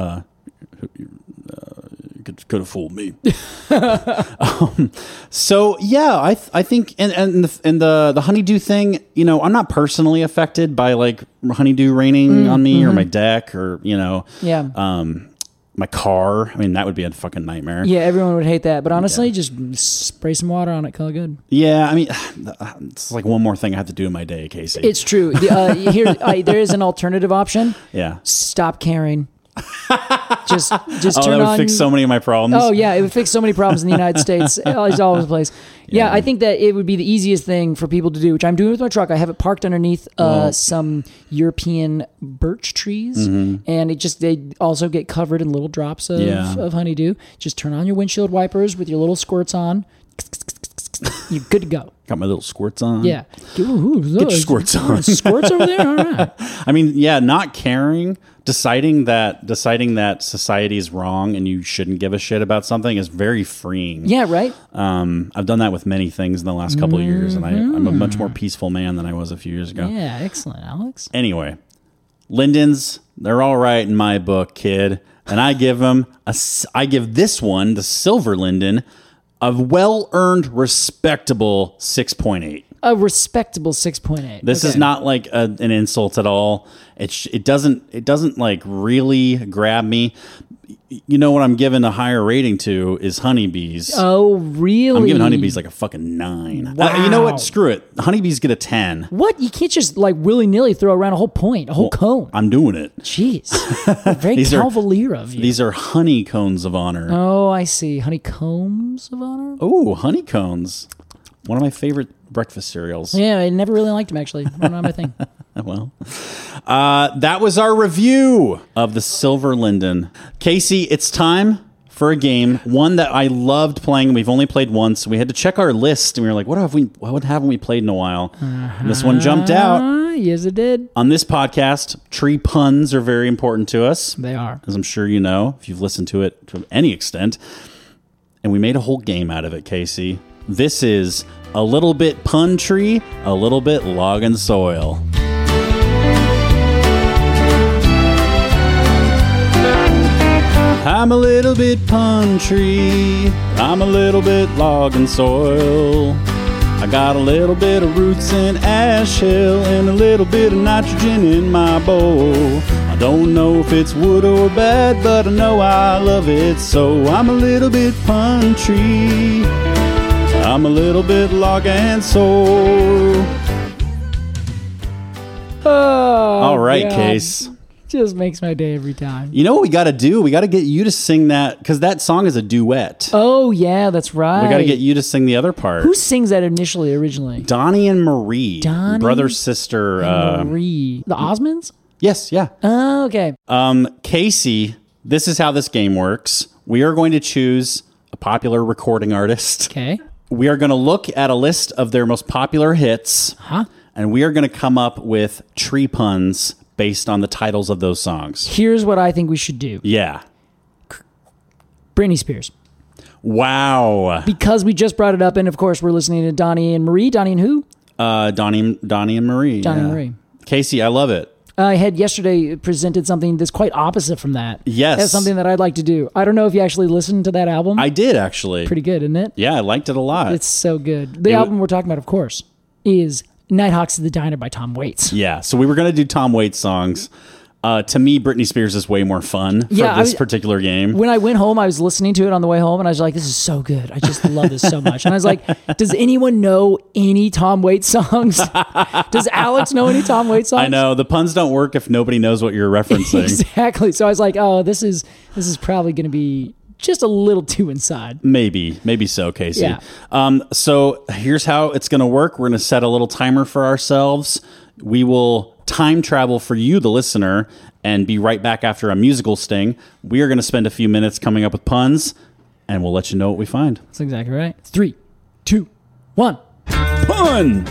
C: Could have fooled me. So yeah, I think and the honeydew thing, you know, I'm not personally affected by like honeydew raining on me or my deck or
D: Yeah.
C: my car. I mean, that would be a fucking nightmare.
D: Yeah, everyone would hate that. But honestly, just spray some water on it, call it good.
C: Yeah, I mean, it's like one more thing I have to do in my day, Casey.
D: It's true. There is an alternative option.
C: Yeah.
D: Stop caring. Just turn
C: that would
D: on.
C: fix so many of my problems.
D: Oh yeah, it would fix so many problems in the United States. It's all over the place. Yeah, I think that it would be the easiest thing for people to do, which I'm doing with my truck. I have it parked underneath some European birch trees, and they also get covered in little drops of honeydew. Just turn on your windshield wipers with your little squirts on. You're good to go.
C: Got my little squirts on.
D: Yeah.
C: Get your squirts on.
D: Squirts over there? All right.
C: I mean, yeah, not caring, deciding that society is wrong and you shouldn't give a shit about something is very freeing.
D: Yeah, right?
C: I've done that with many things in the last couple of years, and I'm a much more peaceful man than I was a few years ago.
D: Yeah, excellent, Alex.
C: Anyway, lindens, they're all right in my book, kid. And I give this one, the silver linden, a well-earned, respectable 6.8.
D: A respectable 6.8.
C: This is not like an insult at all. It doesn't like really grab me. You know what I'm giving a higher rating to is honeybees.
D: Oh, really?
C: I'm giving honeybees like a fucking 9.
D: Wow.
C: You know what? Screw it. Honeybees get a 10.
D: What? You can't just like willy-nilly throw around a whole point, a whole cone.
C: I'm doing it.
D: Jeez. Very cavalier of you.
C: These are honeycombs of honor.
D: Oh, I see. Honeycombs of honor?
C: Oh, honeycombs. One of my favorite breakfast cereals.
D: Yeah, I never really liked them, actually. Not my thing.
C: Well, that was our review of the Silver Linden. Casey, it's time for a game, one that I loved playing. We've only played once. We had to check our list, and we were like, what haven't we played in a while? This one jumped out.
D: Yes, it did.
C: On this podcast, tree puns are very important to us.
D: They are.
C: As I'm sure you know, if you've listened to it to any extent. And we made a whole game out of it, Casey. This is a little bit pun tree, a little bit log and soil. I'm a little bit pun tree, I'm a little bit log and soil. I got a little bit of roots in ash hill and a little bit of nitrogen in my bowl. I don't know if it's wood or bad, but I know I love it, so I'm a little bit pun tree, I'm a little bit log and soil.
D: Oh,
C: all right,
D: God.
C: Case.
D: Just makes my day every time.
C: You know what we got to do? We got to get you to sing that, because that song is a duet.
D: Oh, yeah, that's right.
C: We got to get you to sing the other part.
D: Who sings that originally?
C: Donnie and Marie. Brother, sister.
D: Marie. The Osmonds?
C: Yes, yeah.
D: Oh, okay.
C: Casey, this is how this game works. We are going to choose a popular recording artist.
D: Okay.
C: We are going to look at a list of their most popular hits.
D: Huh?
C: And we are going to come up with tree puns based on the titles of those songs.
D: Here's what I think we should do.
C: Yeah.
D: Britney Spears.
C: Wow.
D: Because we just brought it up, and of course we're listening to Donnie and Marie. Donnie and who?
C: Donnie and Marie.
D: Donnie and Marie.
C: Casey, I love it.
D: I had yesterday presented something that's quite opposite from that.
C: Yes.
D: That's something that I'd like to do. I don't know if you actually listened to that album.
C: I did, actually.
D: Pretty good, isn't it?
C: Yeah, I liked it a lot.
D: It's so good. The album we're talking about, of course, is Nighthawks at the Diner by Tom Waits.
C: Yeah, so we were going to do Tom Waits songs. To me, Britney Spears is way more fun for this particular game.
D: When I went home, I was listening to it on the way home, and I was like, this is so good. I just love this so much. And I was like, does anyone know any Tom Waits songs? Does Alex know any Tom Waits songs?
C: I know. The puns don't work if nobody knows what you're referencing.
D: Exactly. So I was like, oh, this is probably going to be just a little too inside.
C: Maybe so, Casey.
D: Yeah.
C: So here's how it's going to work. We're going to set a little timer for ourselves. We will time travel for you, the listener, and be right back after a musical sting. We are going to spend a few minutes coming up with puns, and we'll let you know what we find.
D: That's exactly right. 3, 2, 1.
C: Pun!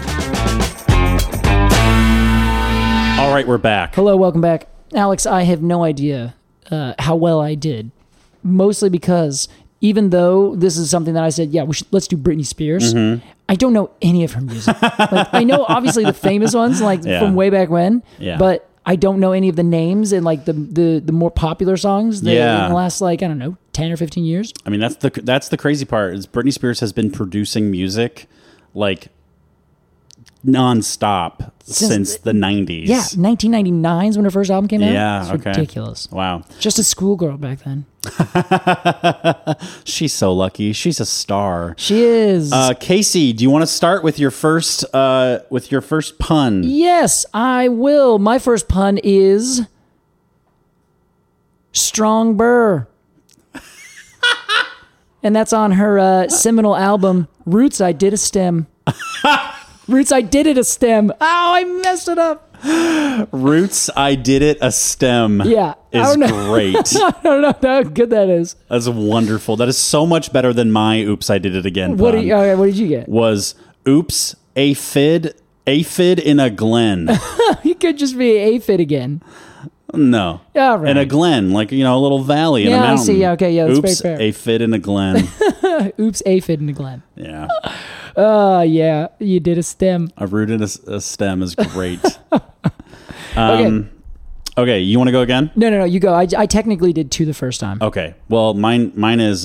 C: All right, we're back.
D: Hello, welcome back. Alex, I have no idea how well I did. Mostly because even though this is something that I said, yeah, let's do Britney Spears, I don't know any of her music. Like, I know obviously the famous ones, like from way back when, but I don't know any of the names and like the more popular songs that in the last, like, I don't know, 10 or 15 years.
C: I mean, that's the crazy part is Britney Spears has been producing music nonstop since the 90s.
D: Yeah, 1999 is when her first album came out.
C: Yeah,
D: it's
C: okay.
D: ridiculous.
C: Wow.
D: Just a schoolgirl back then.
C: She's so lucky. She's a star.
D: She is.
C: Casey, do you want to start with your first pun?
D: Yes, I will. My first pun is Strong Burr. And that's on her seminal album, Roots, I Did a Stem. Roots, I Did It a Stem. Oh, I messed it up.
C: Roots, I Did It a Stem.
D: Yeah.
C: Is great.
D: I don't know how good that is.
C: That's wonderful. That is so much better than my Oops, I Did It Again pun.
D: What did you get?
C: Was Oops, aphid in a glen.
D: You could just be aphid again.
C: No.
D: All right.
C: In a glen, like, a little valley in a mountain.
D: I see. Yeah, okay, yeah, that's
C: Oops,
D: very fair.
C: aphid in a glen.
D: Oops, aphid in a glen.
C: Yeah.
D: Oh, yeah, you did a stem.
C: A root in a stem is great.
D: Okay,
C: you want to go again?
D: No, you go. I technically did 2 the first time.
C: Okay. Well, mine is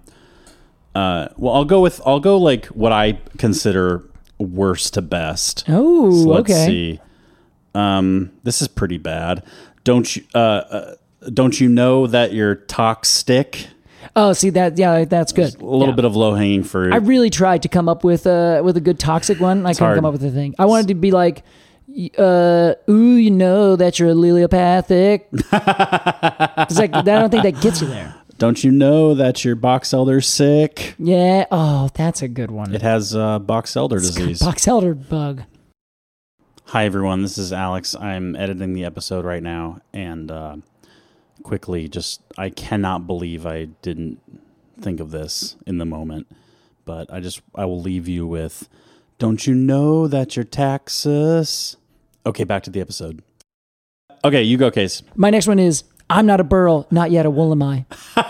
C: I'll go like what I consider worst to best.
D: Oh,
C: so let's
D: okay.
C: see. This is pretty bad. Don't you know that you're toxic?
D: Oh, see that? Yeah, that's good.
C: A little bit of low hanging fruit.
D: I really tried to come up with a good toxic one. I couldn't come up with a thing. I wanted to be like, ooh, you know that you're allelopathic. It's like, I don't think that gets you there.
C: Don't you know that your box elder's sick?
D: Yeah. Oh, that's a good one.
C: It has box elder disease.
D: Box elder bug.
C: Hi, everyone. This is Alex. I'm editing the episode right now, and quickly, I cannot believe I didn't think of this in the moment, but I will leave you with, don't you know that you're Texas? Okay, back to the episode. Okay, you go, Case.
D: My next one is, I'm not a burl, not yet a wool am I.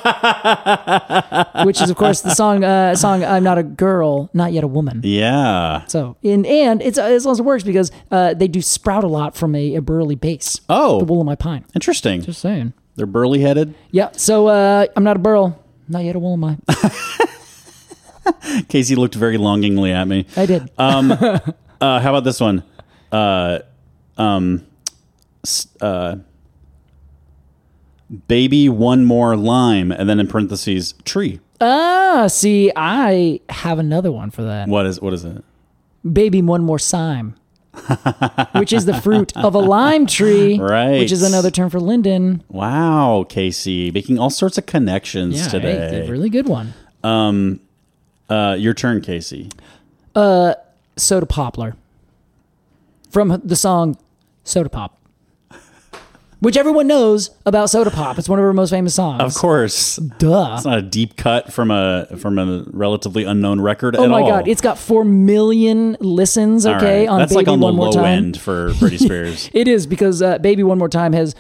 D: Which is, of course, the song I'm not a girl, not yet a woman.
C: Yeah.
D: So, and it also works because they do sprout a lot from a burly base.
C: Oh.
D: The wool am I pine.
C: Interesting.
D: Just saying.
C: They're burly-headed?
D: Yeah, so I'm not a burl, not yet a wool am I.
C: Casey looked very longingly at me.
D: I did.
C: How about this one? Baby one more lime, and then in parentheses, tree.
D: See, I have another one for that.
C: What is it?
D: Baby one more sime. Which is the fruit of a lime tree.
C: Right.
D: Which is another term for linden.
C: Wow, Casey, making all sorts of connections today.
D: Hey, a really good one.
C: Your turn, Casey.
D: Soda Poplar. From the song Soda Pop. Which everyone knows about Soda Pop. It's one of her most famous songs.
C: Of course.
D: Duh.
C: It's not a deep cut from a relatively unknown record at all.
D: Oh my God. It's got 4 million listens, okay,
C: right.
D: on
C: That's
D: Baby
C: like on
D: One
C: the
D: More
C: low
D: Time.
C: end for Britney Spears.
D: It is, because Baby One More Time has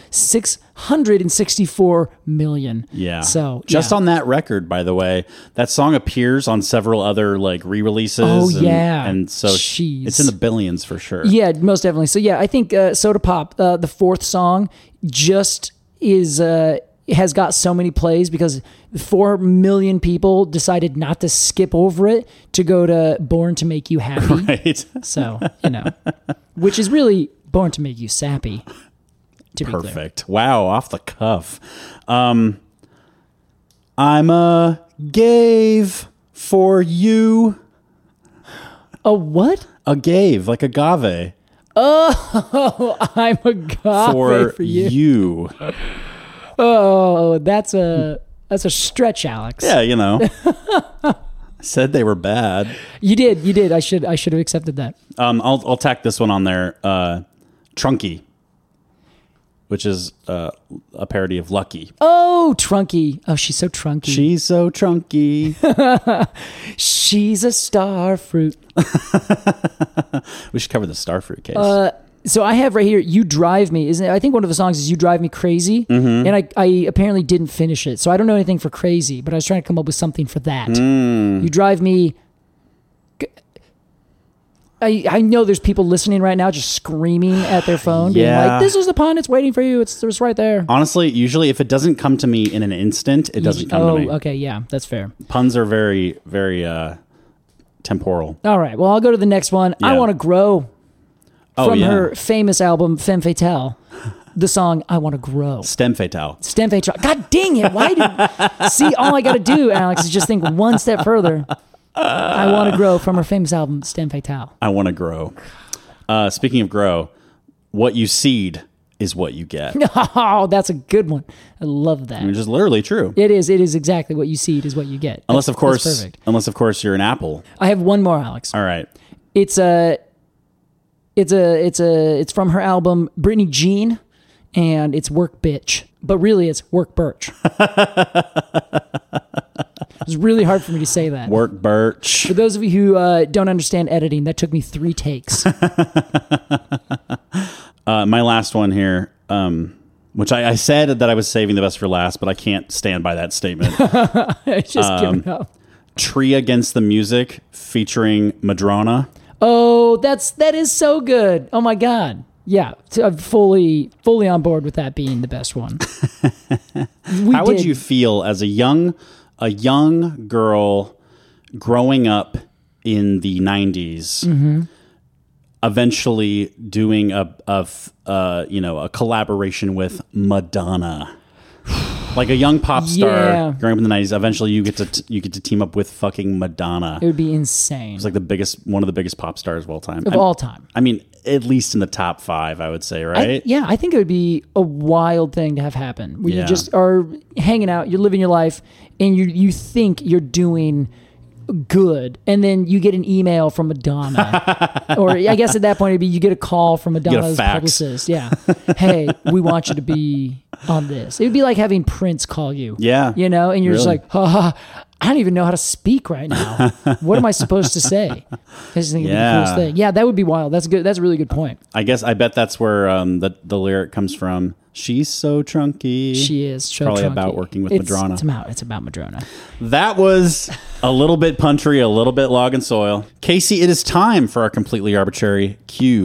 D: 664 million.
C: Yeah.
D: So
C: just on that record, by the way, that song appears on several other like re-releases.
D: Oh, yeah.
C: And so
D: Jeez.
C: it's in the billions for sure.
D: Yeah, most definitely. So yeah, I think Soda Pop, the 4th song, just has got so many plays because 4 million people decided not to skip over it to go to Born to Make You Happy.
C: Right.
D: So, which is really Born to Make You Sappy. To
C: Perfect. Wow, off the cuff. I'm a gave for you.
D: A what?
C: A gave, like agave.
D: Oh, I'm a agave for you.
C: You.
D: Oh, that's a That's a stretch, Alex.
C: Yeah, you know. I said they were bad.
D: You did. I should have accepted that.
C: I'll tack this one on there. Trunky, which is a parody of Lucky.
D: Oh, Trunky. Oh, she's so trunky.
C: She's so trunky.
D: She's a star fruit.
C: We should cover the starfruit case.
D: So I have right here, You Drive Me. I think one of the songs is You Drive Me Crazy. Mm-hmm. And I apparently didn't finish it. So I don't know anything for Crazy, but I was trying to come up with something for that. You Drive Me... I know there's people listening right now just screaming at their phone, being like, this is the pun, it's waiting for you, it's right there.
C: Honestly, usually if it doesn't come to me in an instant, it doesn't come to me.
D: Oh, okay, yeah, that's fair.
C: Puns are very, very temporal.
D: All right, well, I'll go to the next one.
C: Yeah.
D: I Want to Grow. From
C: yeah.
D: her famous album, Femme Fatale. The song, I Want to Grow.
C: Stem Fatale.
D: Stem Fatale. God dang it, why did... See, all I got to do, Alex, is just think one step further. I Want to Grow from her famous album, Stem Fatale.
C: I Want to Grow. Speaking of grow, what you seed is what you get.
D: Oh, that's a good one. I love that.
C: Which is literally true.
D: It is exactly what you seed is what you get.
C: Unless of course you're an apple.
D: I have one more, Alex.
C: All right.
D: It's from her album Britney Jean, and it's Work Bitch, but really it's Work Birch. It's really hard for me to say that.
C: Work Birch.
D: For those of you who don't understand editing, that took me 3 takes.
C: My last one here, which I said that I was saving the best for last, but I can't stand by that statement.
D: Just giving up.
C: Tree Against the Music featuring Madrona.
D: Oh, that is so good. Oh my God. Yeah, I'm fully on board with that being the best one.
C: How would you feel as a young girl growing up in the 90s, eventually doing a collaboration with Madonna? Like a young pop star growing up in the 90s, eventually you get to team up with fucking Madonna.
D: It would be insane.
C: It's like one of the biggest pop stars of all time.
D: All time.
C: I mean, at least in the top 5, I would say, right?
D: I think it would be a wild thing to have happen. Where you just are hanging out, you're living your life, and you think you're doing good, and then you get an email from Madonna. Or I guess at that point it'd be you get a call from Madonna's publicist. Yeah. Hey, we want you to be on this. It would be like having Prince call you.
C: Yeah.
D: You know, and you're just like, I don't even know how to speak right now. What am I supposed to say? I just think it'd be the coolest thing. Yeah, that would be wild. That's good. That's a really good point.
C: I bet that's where the lyric comes from. She's so trunky.
D: She is so
C: probably
D: trunky.
C: about working with Madrona.
D: It's about Madrona.
C: That was a little bit puntry, a little bit log and soil. Casey, it is time for our completely arbitrary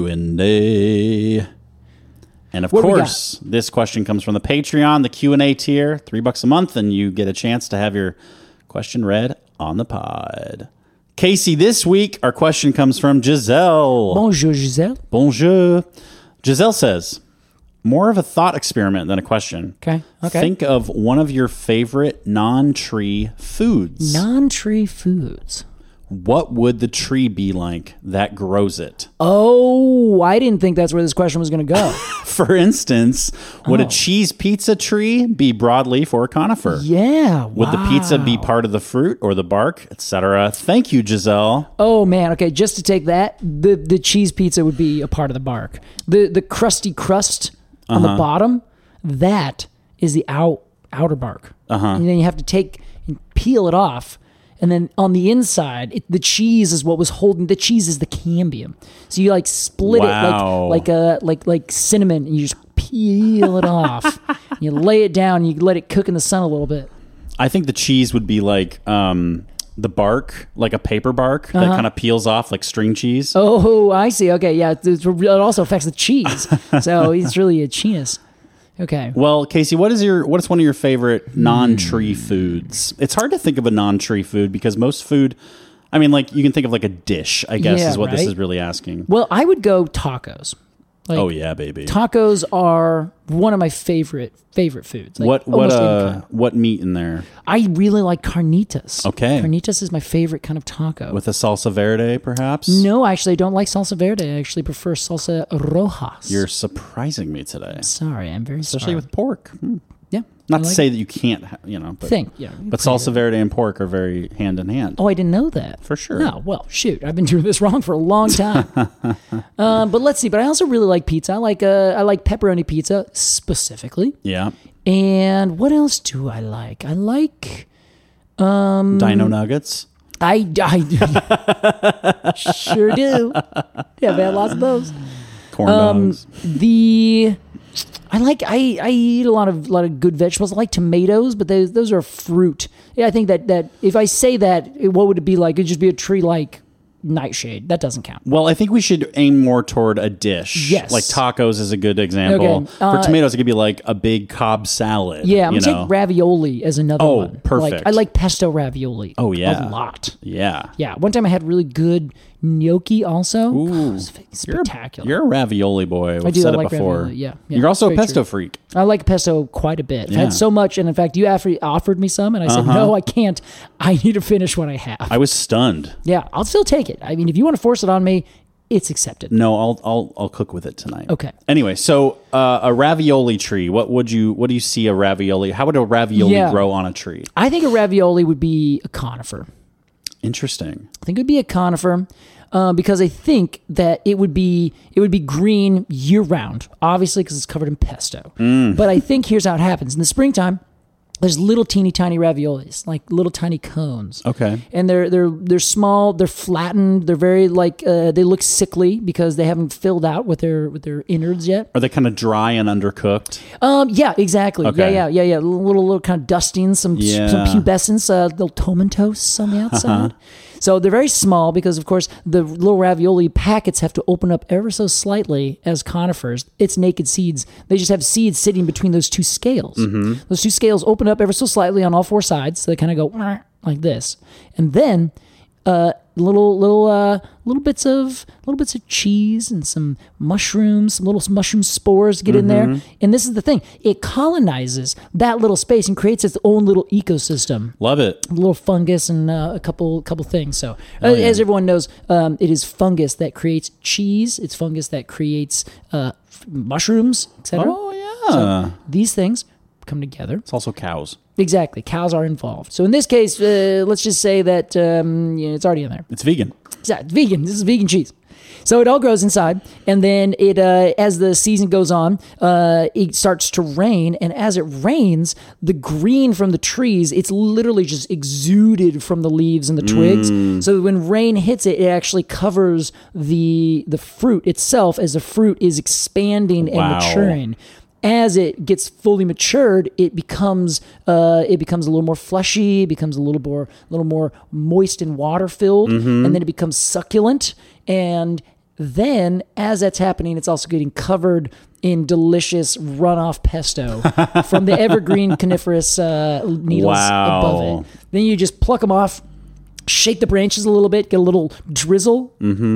C: Q&A. And of course, this question comes from the Patreon, the Q&A tier, $3 a month, and you get a chance to have your question read on the pod. Casey, this week, our question comes from Giselle.
D: Bonjour, Giselle.
C: Bonjour. Giselle says, more of a thought experiment than a question.
D: Okay.
C: Think of one of your favorite non-tree foods.
D: Non-tree foods.
C: What would the tree be like that grows it?
D: Oh, I didn't think that's where this question was going to go.
C: For instance, would a cheese pizza tree be broadleaf or a conifer?
D: Yeah.
C: Would the pizza be part of the fruit or the bark, etc.? Thank you, Giselle.
D: Oh man, okay. Just to take that, the cheese pizza would be a part of the bark. The crusty crust on the bottom, that is the outer bark. And then you have to take and peel it off. And then on the inside, the cheese is what was holding. The cheese is the cambium. So you like split it like cinnamon, and you just peel it off. You lay it down. And you let it cook in the sun a little bit.
C: I think the cheese would be like the bark, like a paper bark that kind of peels off like string cheese.
D: Oh, I see. Okay, yeah. It also affects the cheese, so it's really a cheese. Okay.
C: Well, Casey, what is one of your favorite non-tree foods? It's hard to think of a non-tree food because most food, I mean, like you can think of like a dish, I guess is what this is really asking.
D: Well, I would go tacos. Like,
C: oh yeah, baby.
D: Tacos are one of my favorite foods. Like
C: what meat in there?
D: I really like carnitas.
C: Okay.
D: Carnitas is my favorite kind of taco.
C: With a salsa verde, perhaps?
D: No, actually, I don't like salsa verde. I actually prefer salsa rojas.
C: You're surprising me today.
D: I'm sorry, I'm very
C: Especially
D: sorry.
C: with pork.
D: Yeah.
C: Not to say that you can't, but, but salsa verde and pork are very hand in hand.
D: Oh, I didn't know that.
C: For sure.
D: No, well, shoot, I've been doing this wrong for a long time. But let's see. But I also really like pizza. I like pepperoni pizza specifically.
C: Yeah.
D: And what else do I like? I like
C: Dino Nuggets.
D: I sure do. Yeah, man, lots of those.
C: Corn dogs.
D: I eat a lot of good vegetables. I like tomatoes, but those are fruit. Yeah, I think that if I say that, what would it be like? It'd just be a tree like nightshade. That doesn't count.
C: Well, I think we should aim more toward a dish.
D: Yes.
C: Like tacos is a good example.
D: Okay.
C: For tomatoes, it could be like a big Cobb salad.
D: Yeah, I'm going to take ravioli as another one.
C: Oh, perfect.
D: I like pesto ravioli.
C: Oh, yeah.
D: A lot.
C: Yeah.
D: Yeah. One time I had really good gnocchi also.
C: Ooh.
D: It was spectacular.
C: You're a ravioli boy. We've
D: do.
C: said
D: I like
C: it before.
D: ravioli. Yeah.
C: You're also a
D: Very
C: pesto
D: true.
C: freak.
D: I like pesto quite a bit. I've
C: Yeah.
D: had so much, and in fact, you offered me some, and I said, no, I can't. I need to finish what I have.
C: I was stunned.
D: Yeah, I'll still take it. I mean, if you want to force it on me, it's accepted.
C: No, I'll cook with it tonight.
D: Okay.
C: Anyway, so a ravioli tree. What do you see a ravioli? How would a ravioli grow on a tree?
D: I think a ravioli would be a conifer.
C: Interesting.
D: I think it would be a conifer. Because I think that it would be green year round, obviously because it's covered in pesto. But I think here's how it happens: in the springtime, there's little teeny tiny raviolis, like little tiny cones.
C: Okay.
D: And they're small, they're flattened, they're very they look sickly because they haven't filled out with their innards yet.
C: Are they kind of dry and undercooked?
D: Yeah, exactly.
C: Okay.
D: Yeah. Little kind of dustings, some pubescence, little tomentos on the outside. So they're very small because, of course, the little ravioli packets have to open up ever so slightly as conifers. It's naked seeds. They just have seeds sitting between those two scales. Those two scales open up ever so slightly on all four sides. So they kind of go like this. And then little bits of cheese and some mushrooms, some little mushroom spores get in there. And this is the thing: it colonizes that little space and creates its own little ecosystem.
C: Love it.
D: A little fungus and a couple things. So, as everyone knows, it is fungus that creates cheese. It's fungus that creates mushrooms, etc.
C: Oh yeah.
D: So these things come together.
C: It's also cows.
D: Exactly. Cows are involved. So in this case, let's just say that it's already in there.
C: It's vegan.
D: Exactly. It's vegan. This is vegan cheese. So it all grows inside, and then it, as the season goes on, it starts to rain, and as it rains, the green from the trees, it's literally just exuded from the leaves and the twigs. So when rain hits it, it actually covers the fruit itself as the fruit is expanding and maturing. As it gets fully matured, it becomes a little more fleshy, it becomes a little more moist and water filled, and then it becomes succulent. And then, as that's happening, it's also getting covered in delicious runoff pesto from the evergreen coniferous needles above it. Then you just pluck them off, shake the branches a little bit, get a little drizzle.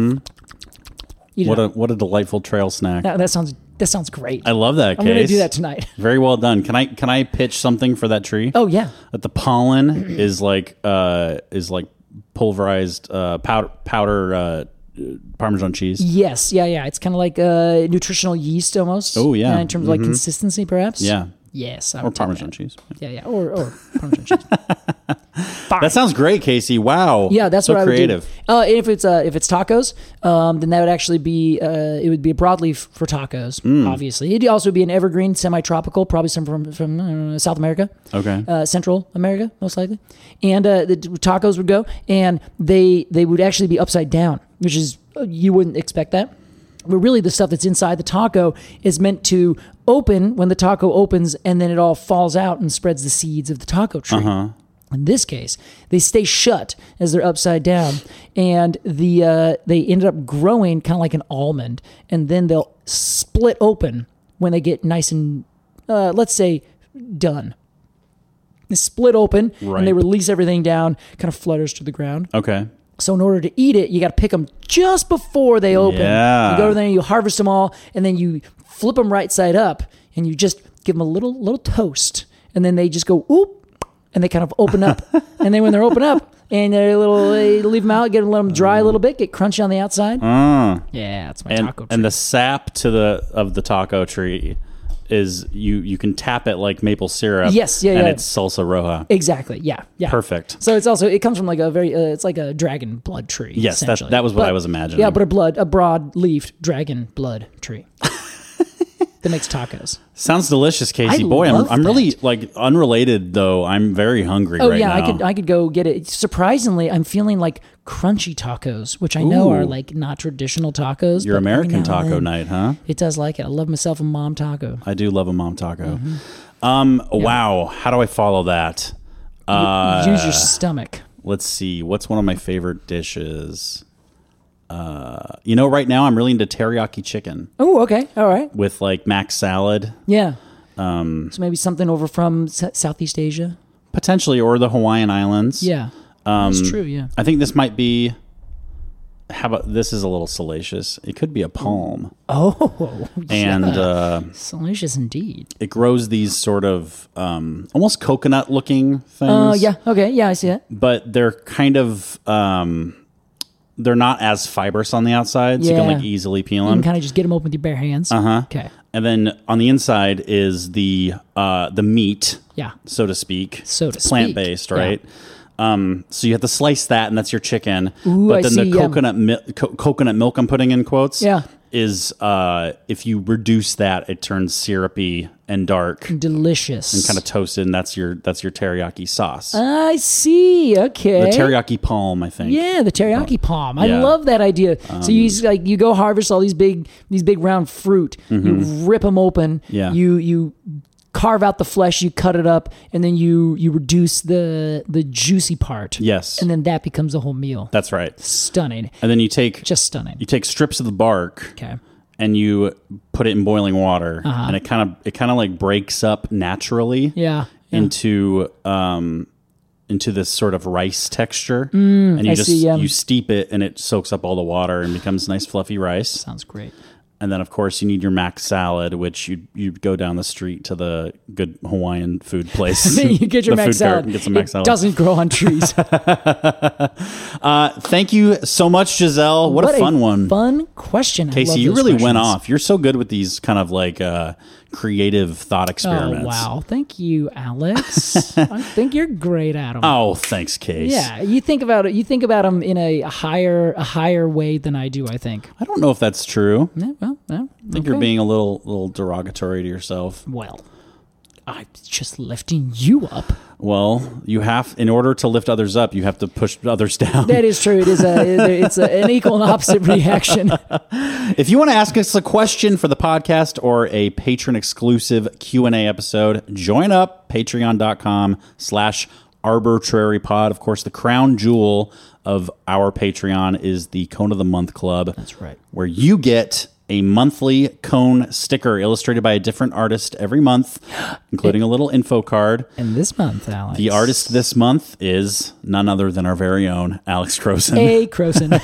C: What a delightful trail snack.
D: That sounds great.
C: I love that, Case.
D: I'm going to do that tonight.
C: Very well done. Can I pitch something for that tree?
D: Oh yeah.
C: That the pollen is like pulverized powder Parmesan cheese.
D: Yes, yeah. It's kind of like nutritional yeast almost.
C: Oh yeah.
D: In terms of like consistency, perhaps.
C: Yeah.
D: Yes.
C: Or Parmesan cheese.
D: Yeah. Or Parmesan cheese. Fine.
C: That sounds great, Casey. Wow.
D: Yeah, that's
C: so
D: what
C: creative.
D: I would do. If it's tacos, then that would actually be it would be a broadleaf for tacos. Obviously, it'd also be an evergreen, semi-tropical, probably some from South America.
C: Okay.
D: Central America, most likely. And the tacos would go, and they would actually be upside down, which is you wouldn't expect that. But really, the stuff that's inside the taco is meant to open when the taco opens, and then it all falls out and spreads the seeds of the taco tree. In this case, they stay shut as they're upside down, and they ended up growing kind of like an almond, and then they'll split open when they get nice and, let's say, done. They split open, and they release everything down, kind of flutters to the ground.
C: Okay.
D: So in order to eat it, you got to pick them just before they open.
C: Yeah.
D: You go over there and you harvest them all, and then you flip them right side up, and you just give them a little toast, and then they just go oop, and they kind of open up. And then when they're open up, and they leave them out, let them dry a little bit, get crunchy on the outside. Yeah, that's my taco tree.
C: And the sap of the taco tree is you can tap it like maple syrup.
D: Yes, yeah,
C: and
D: yeah.
C: it's salsa roja.
D: Exactly. Yeah.
C: Perfect.
D: So it comes from like a very it's like a dragon blood tree.
C: Yes, that was what I was imagining.
D: Yeah, but a broad-leafed dragon blood tree that makes tacos.
C: Sounds delicious, Casey. Boy, I'm really like unrelated though. I'm very hungry right now.
D: I could go get it. Surprisingly, I'm feeling like crunchy tacos, which I know are like not traditional tacos.
C: Your
D: but
C: American taco night, huh?
D: It does like it. I love myself a mom taco.
C: I do love a mom taco. Wow. How do I follow that?
D: Use your stomach.
C: Let's see. What's one of my favorite dishes? Right now I'm really into teriyaki chicken.
D: Oh, okay. All right.
C: With like mac salad.
D: Yeah. So maybe something over from Southeast Asia?
C: Potentially, or the Hawaiian Islands.
D: Yeah. That's true, yeah.
C: I think this might be... this is a little salacious. It could be a palm.
D: Oh,
C: and
D: salacious indeed.
C: It grows these sort of almost coconut-looking things.
D: Yeah. Okay. Yeah, I see it.
C: But they're kind of... they're not as fibrous on the outside, so you can like easily peel them.
D: You can kind of just get them open with your bare hands. Okay.
C: And then on the inside is the meat, so to speak.
D: It's
C: plant-based, right?
D: Yeah.
C: So you have to slice that, and that's your chicken.
D: Ooh,
C: but then
D: I see,
C: the coconut milk I'm putting in quotes
D: is
C: if you reduce that, it turns syrupy and dark,
D: delicious,
C: and kind of toasted, and that's your teriyaki sauce.
D: I see. Okay,
C: the teriyaki palm, I think.
D: Yeah, the teriyaki palm. I love that idea. So you go harvest all these big round fruit. You rip them open.
C: Yeah.
D: You carve out the flesh, you cut it up, and then you reduce the juicy part.
C: Yes.
D: And then that becomes a whole meal.
C: That's right.
D: Stunning.
C: And then
D: just stunning.
C: You take strips of the bark.
D: Okay.
C: And you put it in boiling water, and it kind of like breaks up naturally.
D: Yeah.
C: Into this sort of rice texture, and you steep it, and it soaks up all the water and becomes nice fluffy rice.
D: Sounds great.
C: And then, of course, you need your mac salad, which you go down the street to the good Hawaiian food place.
D: You get your mac salad.
C: And get some mac salad.
D: It doesn't grow on trees.
C: Thank you so much, Giselle. What a fun one.
D: Fun question.
C: Casey, you really went off. You're so good with these kind of like creative thought experiments.
D: Oh, wow. Thank you, Alex. I think you're great at them.
C: Oh, thanks, Case.
D: Yeah, you think about it. You think about them in a higher way than I do, I think.
C: I don't know if that's true.
D: Yeah, well,
C: I think you're being a little derogatory to yourself.
D: Well, I'm just lifting you up.
C: Well, in order to lift others up, you have to push others down.
D: That is true. It's an equal and opposite reaction.
C: If you want to ask us a question for the podcast or a patron exclusive Q&A episode, join up patreon.com/arbitrarypod. Of course, the crown jewel of our Patreon is the Cone of the Month Club.
D: That's right.
C: Where you get a monthly cone sticker illustrated by a different artist every month, including a little info card.
D: And this month, Alex.
C: The artist this month is none other than our very own Alex Croson.
D: Hey, Croson.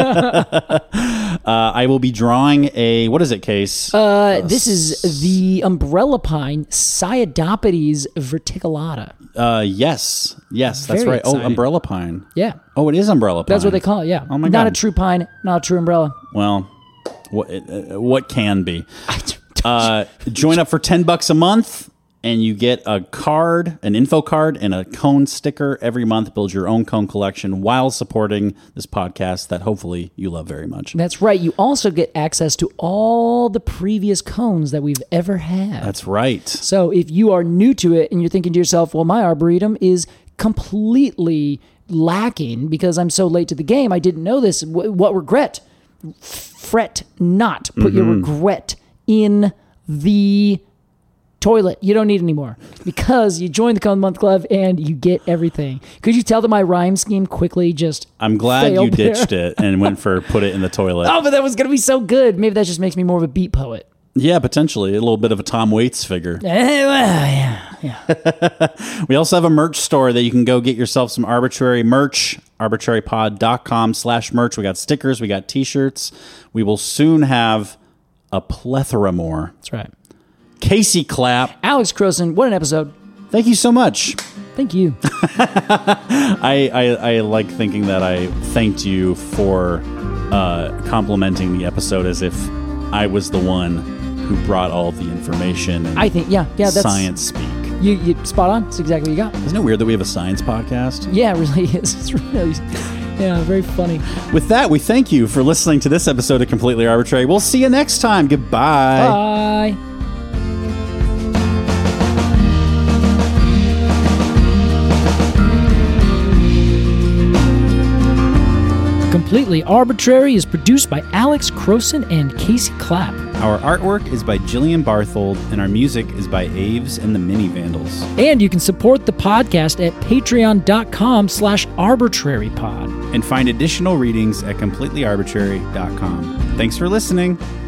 C: I will be drawing what is it, Case?
D: This is the umbrella pine, Cyadopodes verticulata.
C: Yes, that's
D: Very
C: right.
D: exciting.
C: Oh, umbrella pine.
D: Yeah.
C: Oh, it is umbrella pine.
D: That's what they call it, yeah.
C: Oh, my God.
D: Not a true pine, not a true umbrella.
C: Well, what can be? Join up for $10 a month, and you get a card, an info card, and a cone sticker every month. Build your own cone collection while supporting this podcast that hopefully you love very much.
D: That's right. You also get access to all the previous cones that we've ever had.
C: That's right.
D: So if you are new to it and you're thinking to yourself, well, my Arboretum is completely lacking because I'm so late to the game, I didn't know this. What regret? Fret not. Put your regret in the toilet. You don't need any more because you join the Cone Month Club and you get everything. Could you tell that my rhyme scheme quickly just
C: I'm glad you
D: failed there?
C: ditched it and went for put it in the toilet.
D: Oh, but that was going to be so good. Maybe that just makes me more of a beat poet.
C: Yeah, potentially. A little bit of a Tom Waits figure.
D: Yeah.
C: We also have a merch store that you can go get yourself some arbitrary merch. arbitrarypod.com/merch. We got stickers. We got t-shirts. We will soon have a plethora more.
D: That's right.
C: Casey Clapp.
D: Alex Croson, what an episode.
C: Thank you so much.
D: Thank you.
C: I like thinking that I thanked you for complimenting the episode as if I was the one who brought all the information and
D: I think, that's
C: science speak.
D: You spot on. That's exactly what you got.
C: Isn't it weird that we have a science podcast?
D: Yeah, it really is. It's really, very funny.
C: With that, we thank you for listening to this episode of Completely Arbitrary. We'll see you next time. Goodbye.
D: Bye. Completely Arbitrary is produced by Alex Croson and Casey Clapp.
C: Our artwork is by Jillian Barthold, and our music is by Aves and the Mini Vandals.
D: And you can support the podcast at patreon.com/arbitrarypod.
C: And find additional readings at completelyarbitrary.com. Thanks for listening.